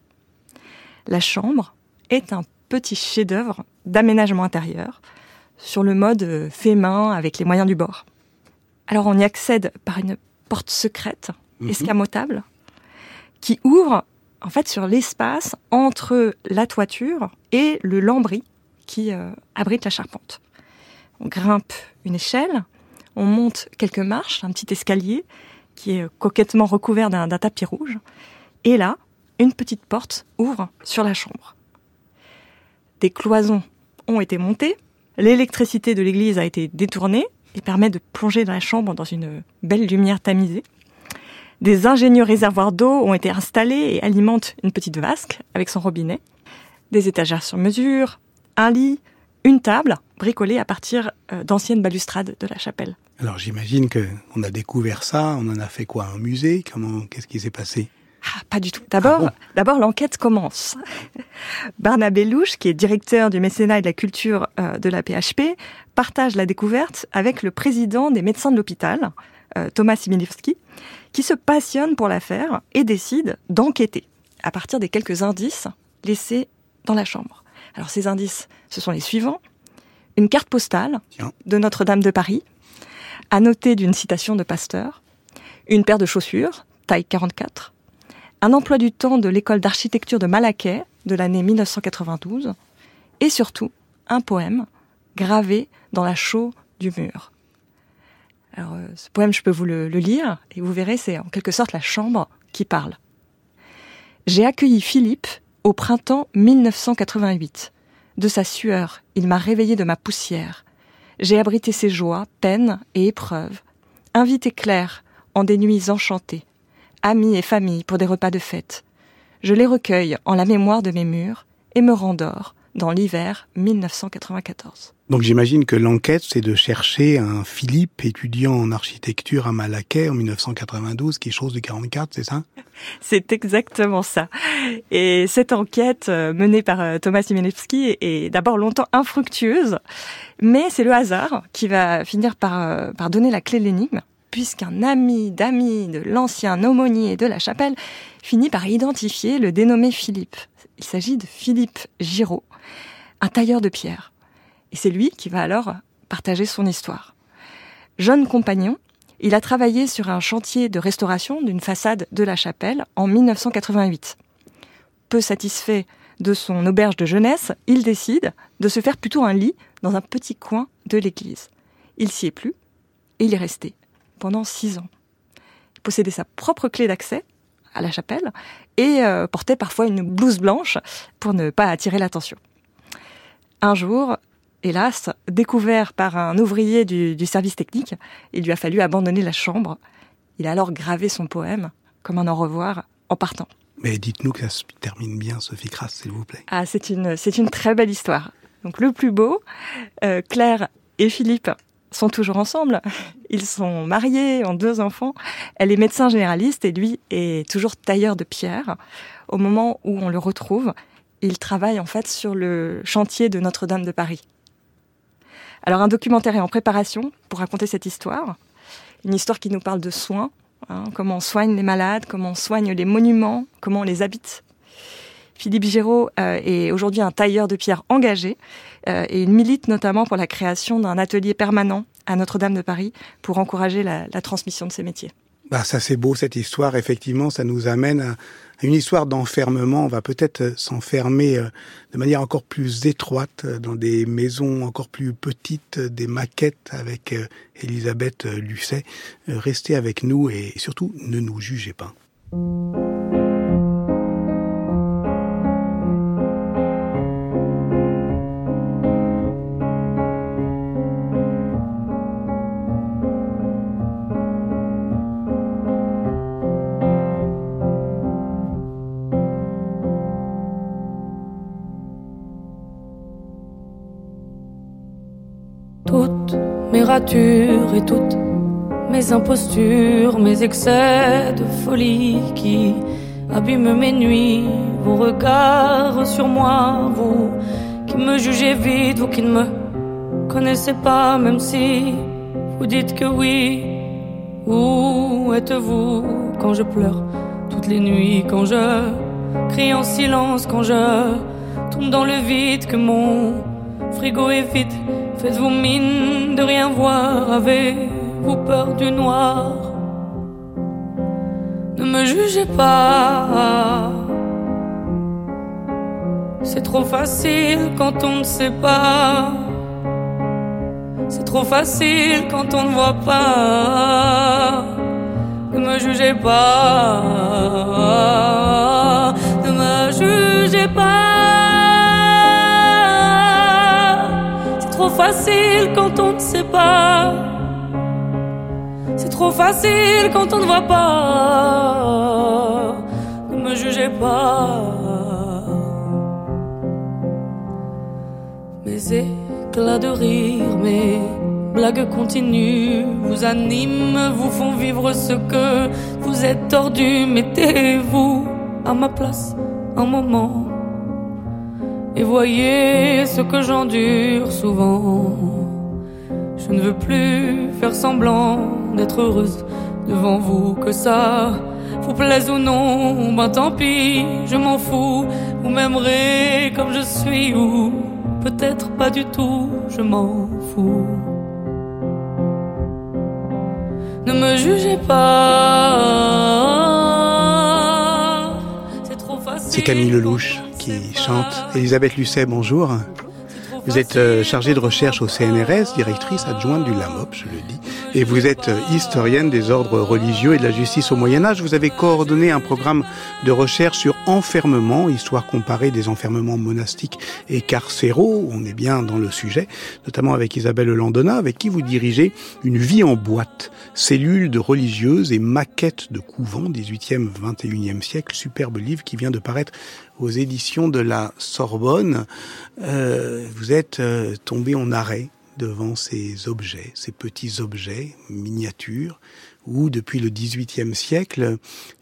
La chambre est un petit chef-d'œuvre d'aménagement intérieur, sur le mode fait main avec les moyens du bord. Alors on y accède par une porte secrète, escamotable, qui ouvre en fait sur l'espace entre la toiture et le lambris qui abrite la charpente. On grimpe une échelle, on monte quelques marches, un petit escalier qui est coquettement recouvert d'un tapis rouge. Et là, une petite porte ouvre sur la chambre. Des cloisons ont été montées, l'électricité de l'église a été détournée et permet de plonger dans la chambre dans une belle lumière tamisée. Des ingénieux réservoirs d'eau ont été installés et alimentent une petite vasque avec son robinet. Des étagères sur mesure, un lit, une table bricolée à partir d'anciennes balustrades de la chapelle. Alors j'imagine qu'on a découvert ça, on en a fait quoi, un musée ? Qu'est-ce qui s'est passé ? Pas du tout. D'abord, l'enquête commence. Barnabé Louche, qui est directeur du mécénat et de la culture de la PHP, partage la découverte avec le président des médecins de l'hôpital, Thomas Similewski, qui se passionne pour l'affaire et décide d'enquêter à partir des quelques indices laissés dans la chambre. Alors ces indices, ce sont les suivants. Une carte postale de Notre-Dame de Paris, annotée d'une citation de Pasteur, une paire de chaussures, taille 44, un emploi du temps de l'école d'architecture de Malaquais de l'année 1992 et surtout un poème gravé dans la chaux du mur. Alors ce poème, je peux vous le lire et vous verrez, c'est en quelque sorte la chambre qui parle. J'ai accueilli Philippe au printemps 1988. De sa sueur, il m'a réveillé de ma poussière. J'ai abrité ses joies, peines et épreuves. Invité Claire en des nuits enchantées. Amis et famille pour des repas de fête. Je les recueille en la mémoire de mes murs et me rendors dans l'hiver 1994. Donc j'imagine que l'enquête, c'est de chercher un Philippe étudiant en architecture à Malaquais en 1992, qui est chose de 44, c'est ça ? C'est exactement ça. Et cette enquête menée par Thomas Similewski est d'abord longtemps infructueuse, mais c'est le hasard qui va finir par donner la clé de l'énigme, puisqu'un ami d'amis de l'ancien aumônier de la chapelle finit par identifier le dénommé Philippe. Il s'agit de Philippe Giraud, un tailleur de pierre. Et c'est lui qui va alors partager son histoire. Jeune compagnon, il a travaillé sur un chantier de restauration d'une façade de la chapelle en 1988. Peu satisfait de son auberge de jeunesse, il décide de se faire plutôt un lit dans un petit coin de l'église. Il s'y est plu et il est resté pendant 6 ans. Il possédait sa propre clé d'accès à la chapelle et portait parfois une blouse blanche pour ne pas attirer l'attention. Un jour, hélas, découvert par un ouvrier du service technique, il lui a fallu abandonner la chambre. Il a alors gravé son poème comme un au revoir en partant. Mais dites-nous que ça se termine bien, Sophie Crass, s'il vous plaît. Ah, c'est une très belle histoire. Donc le plus beau, Claire et Philippe sont toujours ensemble. Ils sont mariés, ont 2 enfants. Elle est médecin généraliste et lui est toujours tailleur de pierre. Au moment où on le retrouve, il travaille en fait sur le chantier de Notre-Dame de Paris. Alors un documentaire est en préparation pour raconter cette histoire. Une histoire qui nous parle de soins, comment on soigne les malades, comment on soigne les monuments, comment on les habite. Philippe Giraud est aujourd'hui un tailleur de pierre engagé et il milite notamment pour la création d'un atelier permanent à Notre-Dame de Paris pour encourager la transmission de ces métiers. Ça c'est beau cette histoire, effectivement, ça nous amène à une histoire d'enfermement. On va peut-être s'enfermer de manière encore plus étroite dans des maisons encore plus petites, des maquettes avec Elisabeth Lucet. Restez avec nous et surtout ne nous jugez pas. Toutes mes ratures et toutes mes impostures, mes excès de folie qui abîment mes nuits, vos regards sur moi, vous qui me jugez vite, vous qui ne me connaissez pas, même si vous dites que oui. Où êtes-vous quand je pleure toutes les nuits, quand je crie en silence, quand je tombe dans le vide, que mon frigo est vide? Faites-vous mine de rien voir? Avez-vous peur du noir? Ne me jugez pas C'est trop facile quand on ne sait pas. C'est trop facile quand on ne voit pas. Ne me jugez pas. Ne me jugez pas. C'est trop facile quand on ne sait pas. C'est trop facile quand on ne voit pas. Ne me jugez pas. Mes éclats de rire, mes blagues continues vous animent, vous font vivre ce que vous êtes tordu. Mettez-vous à ma place un moment et voyez ce que j'endure souvent. Je ne veux plus faire semblant d'être heureuse devant vous, que ça vous plaise ou non, ben tant pis, je m'en fous. Vous m'aimerez comme je suis ou peut-être pas du tout, je m'en fous. Ne me jugez pas. C'est trop facile. C'est Camille Lelouch qui chante. Elisabeth Lucet, bonjour. Vous êtes chargée de recherche au CNRS, directrice adjointe du LAMOP, je le dis, et vous êtes historienne des ordres religieux et de la justice au Moyen-Âge. Vous avez coordonné un programme de recherche sur enfermement, histoire comparée des enfermements monastiques et carcéraux. On est bien dans le sujet, notamment avec Isabelle Landona, avec qui vous dirigez Une vie en boîte, cellules de religieuses et maquettes de couvents, 18e, 21e siècle, superbe livre qui vient de paraître aux éditions de la Sorbonne. Vous êtes tombé en arrêt devant ces objets, ces petits objets miniatures, où depuis le XVIIIe siècle,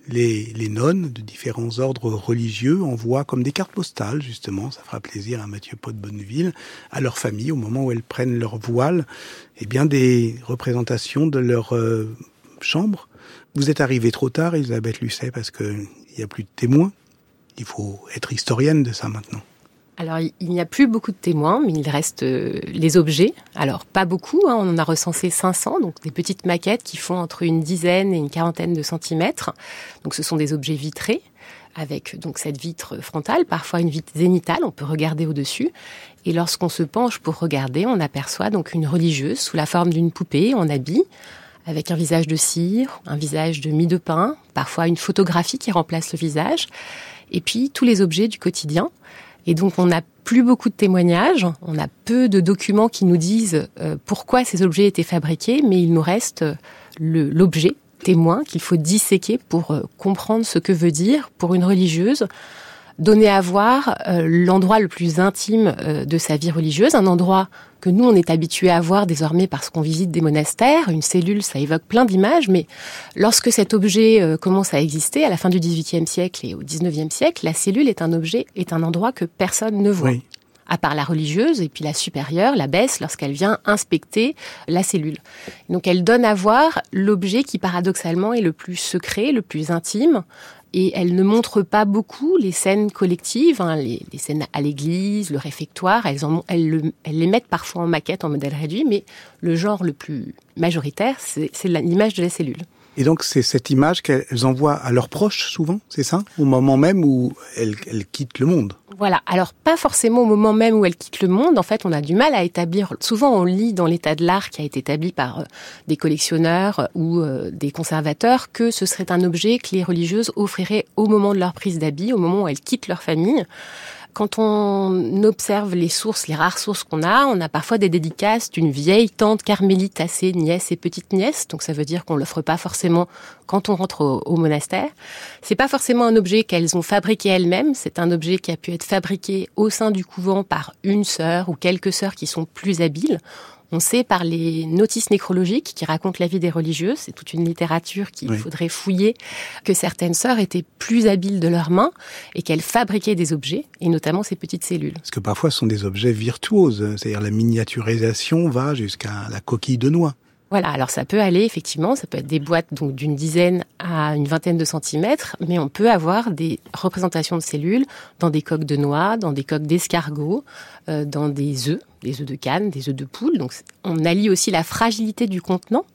les nonnes de différents ordres religieux envoient comme des cartes postales, justement, ça fera plaisir à Mathieu Pot de Bonneville, à leur famille, au moment où elles prennent leur voile, eh bien des représentations de leur chambre. Vous êtes arrivée trop tard, Elisabeth Lucet, parce qu'il n'y a plus de témoins. Il faut être historienne de ça maintenant. Alors, il n'y a plus beaucoup de témoins, mais il reste les objets. Alors, pas beaucoup, on en a recensé 500, donc des petites maquettes qui font entre une dizaine et une quarantaine de centimètres. Donc, ce sont des objets vitrés, avec donc cette vitre frontale, parfois une vitre zénitale, on peut regarder au-dessus. Et lorsqu'on se penche pour regarder, on aperçoit donc une religieuse sous la forme d'une poupée en habit, avec un visage de cire, un visage de mie de pain, parfois une photographie qui remplace le visage, et puis tous les objets du quotidien. Et donc on n'a plus beaucoup de témoignages, on a peu de documents qui nous disent pourquoi ces objets étaient fabriqués, mais il nous reste l'objet témoin qu'il faut disséquer pour comprendre ce que veut dire pour une religieuse, donner à voir l'endroit le plus intime de sa vie religieuse, un endroit que nous, on est habitués à voir désormais parce qu'on visite des monastères. Une cellule, ça évoque plein d'images, mais lorsque cet objet commence à exister, à la fin du XVIIIe siècle et au XIXe siècle, la cellule est un endroit que personne ne voit. Oui. À part la religieuse et puis la supérieure, l'abbesse, lorsqu'elle vient inspecter la cellule. Donc elle donne à voir l'objet qui paradoxalement est le plus secret, le plus intime, et elle ne montre pas beaucoup les scènes collectives, les scènes à l'église, le réfectoire, elles les mettent parfois en maquette, en modèle réduit, mais le genre le plus majoritaire, c'est l'image de la cellule. Et donc c'est cette image qu'elles envoient à leurs proches souvent, c'est ça? Au moment même où elles quittent le monde. Voilà, alors pas forcément au moment même où elles quittent le monde, en fait on a du mal à établir, souvent on lit dans l'état de l'art qui a été établi par des collectionneurs ou des conservateurs que ce serait un objet que les religieuses offriraient au moment de leur prise d'habit, au moment où elles quittent leur famille. Quand on observe les sources, les rares sources qu'on a, on a parfois des dédicaces d'une vieille tante carmélite à ses nièces et petites-nièces. Donc ça veut dire qu'on l'offre pas forcément quand on rentre au monastère. C'est pas forcément un objet qu'elles ont fabriqué elles-mêmes. C'est un objet qui a pu être fabriqué au sein du couvent par une sœur ou quelques sœurs qui sont plus habiles. On sait par les notices nécrologiques qui racontent la vie des religieuses, c'est toute une littérature qu'il faudrait fouiller, que certaines sœurs étaient plus habiles de leurs mains et qu'elles fabriquaient des objets, et notamment ces petites cellules. Parce que parfois ce sont des objets virtuoses, c'est-à-dire la miniaturisation va jusqu'à la coquille de noix. Voilà, alors ça peut aller, effectivement, ça peut être des boîtes donc d'une dizaine à une vingtaine de centimètres, mais on peut avoir des représentations de cellules dans des coques de noix, dans des coques d'escargots, dans des œufs de canne, des œufs de poule. Donc on allie aussi la fragilité du contenant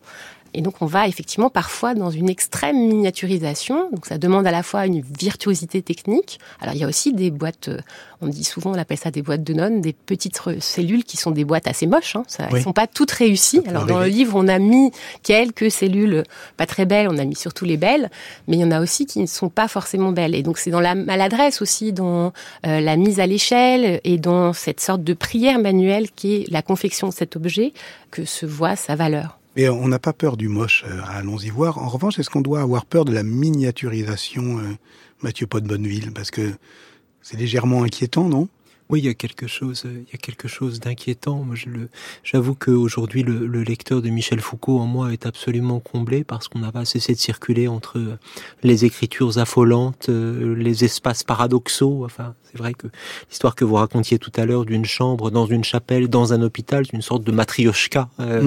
Et donc on va effectivement parfois dans une extrême miniaturisation, donc ça demande à la fois une virtuosité technique. Alors il y a aussi des boîtes, on dit souvent, on appelle ça des boîtes de nonnes, des petites cellules qui sont des boîtes assez moches, elles ne sont pas toutes réussies. Alors dans le livre on a mis quelques cellules pas très belles, on a mis surtout les belles, mais il y en a aussi qui ne sont pas forcément belles. Et donc c'est dans la maladresse aussi, dans la mise à l'échelle et dans cette sorte de prière manuelle qui est la confection de cet objet que se voit sa valeur. Mais on n'a pas peur du moche à Allons-y voir. En revanche, est-ce qu'on doit avoir peur de la miniaturisation, Mathieu Pot-de-Bonneville? Parce que c'est légèrement inquiétant, non? Oui, il y a quelque chose d'inquiétant. Moi, j'avoue qu'aujourd'hui, le lecteur de Michel Foucault en moi est absolument comblé parce qu'on n'a pas cessé de circuler entre les écritures affolantes, les espaces paradoxaux. Enfin, c'est vrai que l'histoire que vous racontiez tout à l'heure d'une chambre dans une chapelle, dans un hôpital, c'est une sorte de matrioshka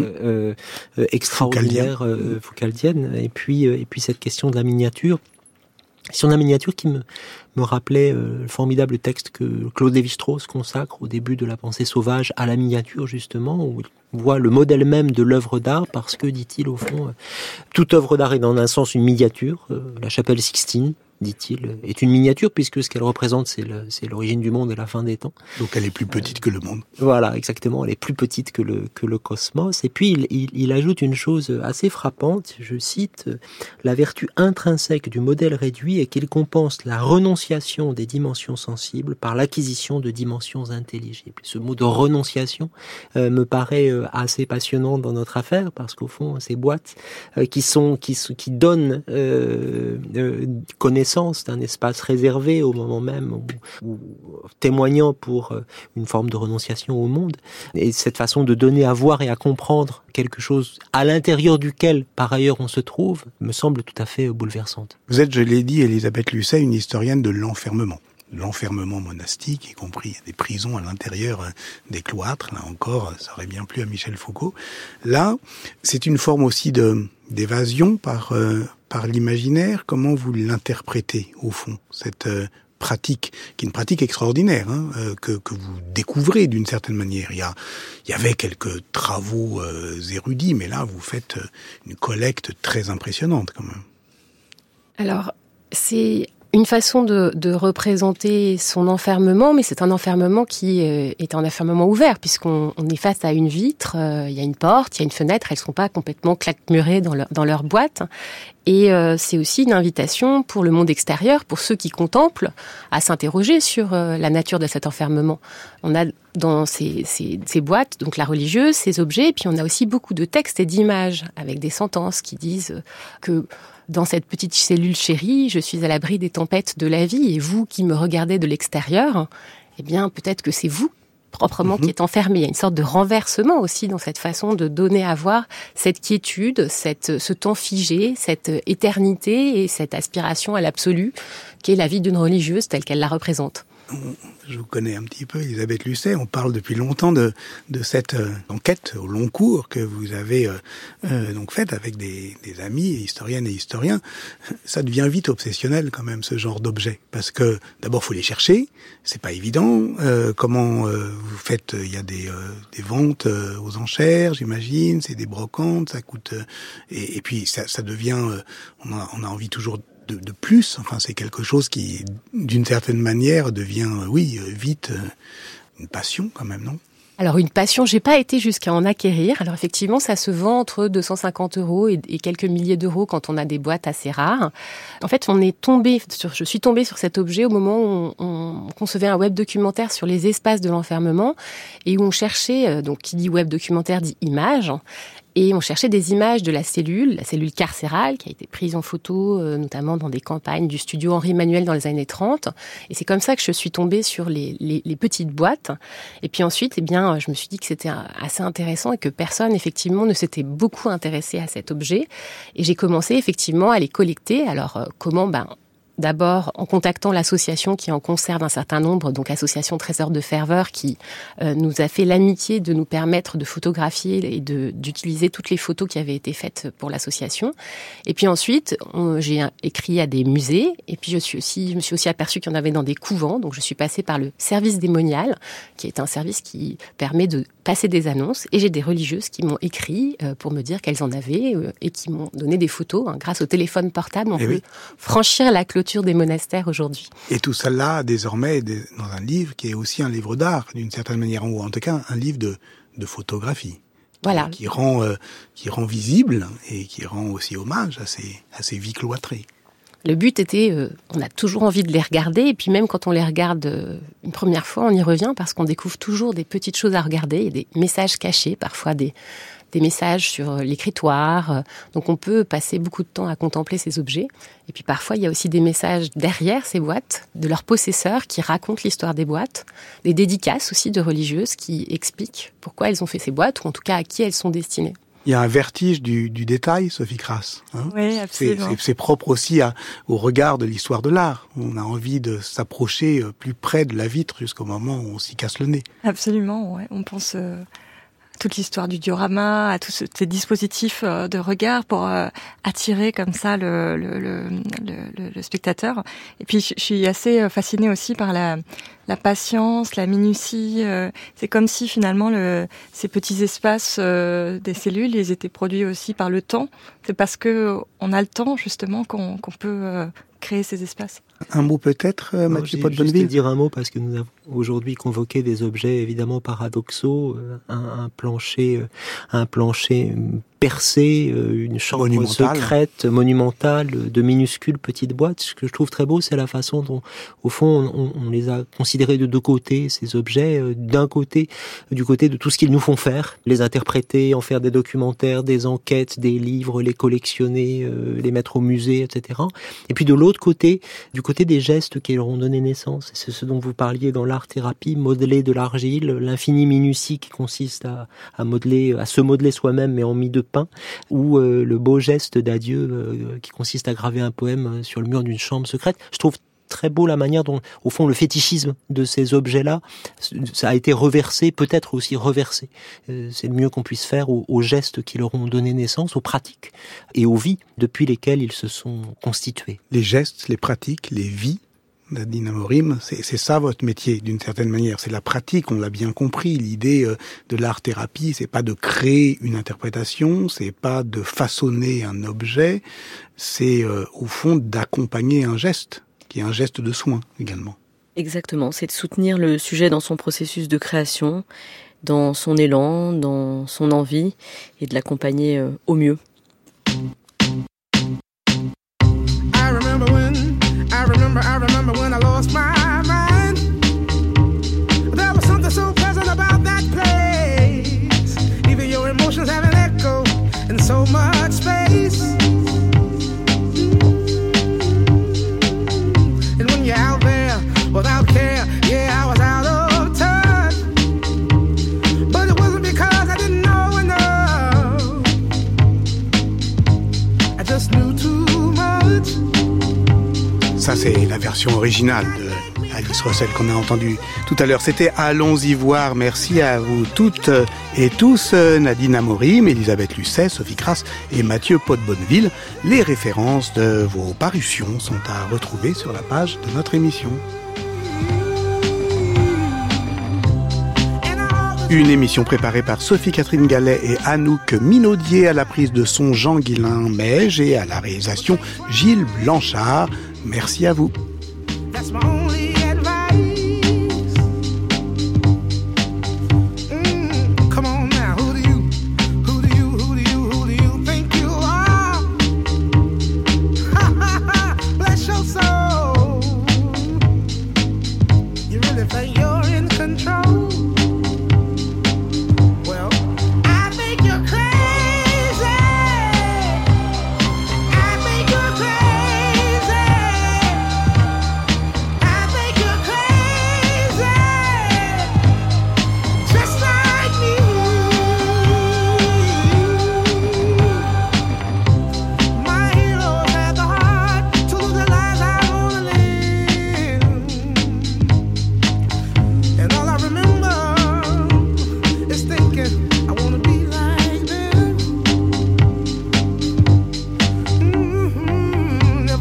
extraordinaire, foucaldienne. Et puis cette question de la miniature. Sur la miniature qui me rappelait le formidable texte que Claude Lévi-Strauss consacre au début de La pensée sauvage à la miniature, justement, où il voit le modèle même de l'œuvre d'art, parce que, dit-il, au fond, toute œuvre d'art est dans un sens une miniature. La chapelle Sixtine, dit-il, est une miniature, puisque ce qu'elle représente, c'est l'origine du monde et la fin des temps. Donc elle est plus petite que le monde. Voilà, exactement, elle est plus petite que le cosmos. Et puis il ajoute une chose assez frappante, je cite, « La vertu intrinsèque du modèle réduit est qu'il compense la renonciation des dimensions sensibles par l'acquisition de dimensions intelligibles. » Ce mot de renonciation me paraît assez passionnant dans notre affaire, parce qu'au fond, ces boîtes qui donnent connaissance d'un espace réservé au moment même ou témoignant pour une forme de renonciation au monde. Et cette façon de donner à voir et à comprendre quelque chose à l'intérieur duquel, par ailleurs, on se trouve, me semble tout à fait bouleversante. Vous êtes, je l'ai dit, Elisabeth Lucet, une historienne de l'enfermement. L'enfermement monastique, y compris des prisons à l'intérieur des cloîtres. Là encore, ça aurait bien plu à Michel Foucault. Là, c'est une forme aussi d'évasion par l'imaginaire. Comment vous l'interprétez, au fond, cette pratique, qui est une pratique extraordinaire, que vous découvrez d'une certaine manière. Il y avait quelques travaux érudits, mais là, vous faites une collecte très impressionnante, quand même. Alors, c'est une façon de représenter son enfermement, mais c'est un enfermement qui est un enfermement ouvert, puisqu'on est face à une vitre, il y a une porte, il y a une fenêtre, elles ne sont pas complètement claquemurées dans leur boîte. Et c'est aussi une invitation pour le monde extérieur, pour ceux qui contemplent, à s'interroger sur la nature de cet enfermement. On a dans ces boîtes, donc la religieuse, ces objets, et puis on a aussi beaucoup de textes et d'images, avec des sentences qui disent que dans cette petite cellule chérie, je suis à l'abri des tempêtes de la vie, et vous qui me regardez de l'extérieur, eh bien peut-être que c'est vous proprement qui êtes enfermé. Il y a une sorte de renversement aussi dans cette façon de donner à voir cette quiétude, ce temps figé, cette éternité et cette aspiration à l'absolu qui est la vie d'une religieuse telle qu'elle la représente. Je vous connais un petit peu, Elisabeth Lucet. On parle depuis longtemps de cette enquête au long cours que vous avez donc faite avec des amis, historiennes et historiens. Ça devient vite obsessionnel quand même, ce genre d'objet, parce que d'abord faut les chercher, c'est pas évident. Comment vous faites? Il y a des ventes aux enchères, j'imagine. C'est des brocantes, ça coûte. Et puis ça devient. On a envie toujours de plus, enfin c'est quelque chose qui, d'une certaine manière, devient, vite une passion quand même, non? Alors une passion, j'ai pas été jusqu'à en acquérir. Alors effectivement, ça se vend entre 250 € et quelques milliers d'euros quand on a des boîtes assez rares. En fait, je suis tombée sur cet objet au moment où on concevait un web documentaire sur les espaces de l'enfermement et où on cherchait, donc qui dit web documentaire dit image. Et on cherchait des images de la cellule carcérale, qui a été prise en photo, notamment dans des campagnes du studio Henri Manuel dans les années 30. Et c'est comme ça que je suis tombée sur les petites boîtes. Et puis ensuite, je me suis dit que c'était assez intéressant et que personne, effectivement, ne s'était beaucoup intéressé à cet objet. Et j'ai commencé, effectivement, à les collecter. Alors, comment? d'abord en contactant l'association qui en conserve un certain nombre, donc l'association Trésor de Ferveur, qui nous a fait l'amitié de nous permettre de photographier et d'utiliser toutes les photos qui avaient été faites pour l'association. Et puis ensuite, j'ai écrit à des musées, et puis je me suis aussi aperçue qu'il y en avait dans des couvents, donc je suis passée par le service des moniales, qui est un service qui permet de passer des annonces, et j'ai des religieuses qui m'ont écrit pour me dire qu'elles en avaient et qui m'ont donné des photos. Grâce au téléphone portable, on peut franchir la clôture des monastères aujourd'hui. Et tout ça là, désormais, dans un livre qui est aussi un livre d'art, d'une certaine manière, ou en tout cas un livre de photographie. Voilà. Qui rend visible et qui rend aussi hommage à ces vies cloîtrées. Le but était, on a toujours envie de les regarder, et puis même quand on les regarde une première fois, on y revient parce qu'on découvre toujours des petites choses à regarder. Il y a des messages cachés, parfois des messages sur l'écritoire. Donc on peut passer beaucoup de temps à contempler ces objets. Et puis parfois, il y a aussi des messages derrière ces boîtes, de leurs possesseurs qui racontent l'histoire des boîtes. Des dédicaces aussi de religieuses qui expliquent pourquoi elles ont fait ces boîtes, ou en tout cas à qui elles sont destinées. Il y a un vertige du détail, Sophie Crass. Oui, absolument. C'est propre aussi au regard de l'histoire de l'art. On a envie de s'approcher plus près de la vitre jusqu'au moment où on s'y casse le nez. Absolument, ouais. On pense à toute l'histoire du diorama, à tous ces dispositifs de regard pour attirer comme ça le spectateur. Et puis je suis assez fascinée aussi par la patience, la minutie. C'est comme si finalement ces petits espaces des cellules, ils étaient produits aussi par le temps. C'est parce que on a le temps justement qu'on peut créer ces espaces. Un mot peut-être, Mathieu Pot-Bonneville. Je vais dire un mot parce que nous avons aujourd'hui convoqué des objets évidemment paradoxaux, un plancher percé, une chambre secrète, monumentale, de minuscules petites boîtes. Ce que je trouve très beau, c'est la façon dont, au fond, on les a considérés de deux côtés, ces objets. D'un côté, du côté de tout ce qu'ils nous font faire, les interpréter, en faire des documentaires, des enquêtes, des livres, les collectionner, les mettre au musée, etc. Et puis de l'autre côté, du côté des gestes qui leur ont donné naissance. C'est ce dont vous parliez dans l'art-thérapie, modeler de l'argile, l'infinie minutie qui consiste à se modeler soi-même, mais en mie de pain, ou le beau geste d'adieu qui consiste à graver un poème sur le mur d'une chambre secrète. Je trouve très beau la manière dont, au fond, le fétichisme de ces objets-là, ça a été reversé, peut-être aussi reversé. C'est le mieux qu'on puisse faire aux gestes qui leur ont donné naissance, aux pratiques et aux vies depuis lesquelles ils se sont constitués. Les gestes, les pratiques, les vies, Nadine Amorim, c'est ça votre métier d'une certaine manière, c'est la pratique, on l'a bien compris. L'idée de l'art-thérapie, c'est pas de créer une interprétation, c'est pas de façonner un objet, c'est au fond d'accompagner un geste, qui est un geste de soin également. Exactement, c'est de soutenir le sujet dans son processus de création, dans son élan, dans son envie, et de l'accompagner au mieux. I remember when I lost my mind. There was something so pleasant about that place. Even your emotions have an echo in so much space. And when you're out there without care, yeah, I was out of touch. But it wasn't because I didn't know enough. I just knew too much. Ça, c'est la version originale de Alice Russell qu'on a entendue tout à l'heure. C'était Allons-y voir. Merci à vous toutes et tous, Nadine Amorim, Elisabeth Lucet, Sophie Crass et Mathieu Pot-Bonneville. Les références de vos parutions sont à retrouver sur la page de notre émission. Une émission préparée par Sophie-Catherine Gallet et Anouk Minaudier, à la prise de son Jean-Guilain Meige et à la réalisation Gilles Blanchard. Merci à vous.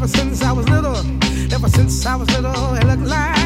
ever since I was little, it looked like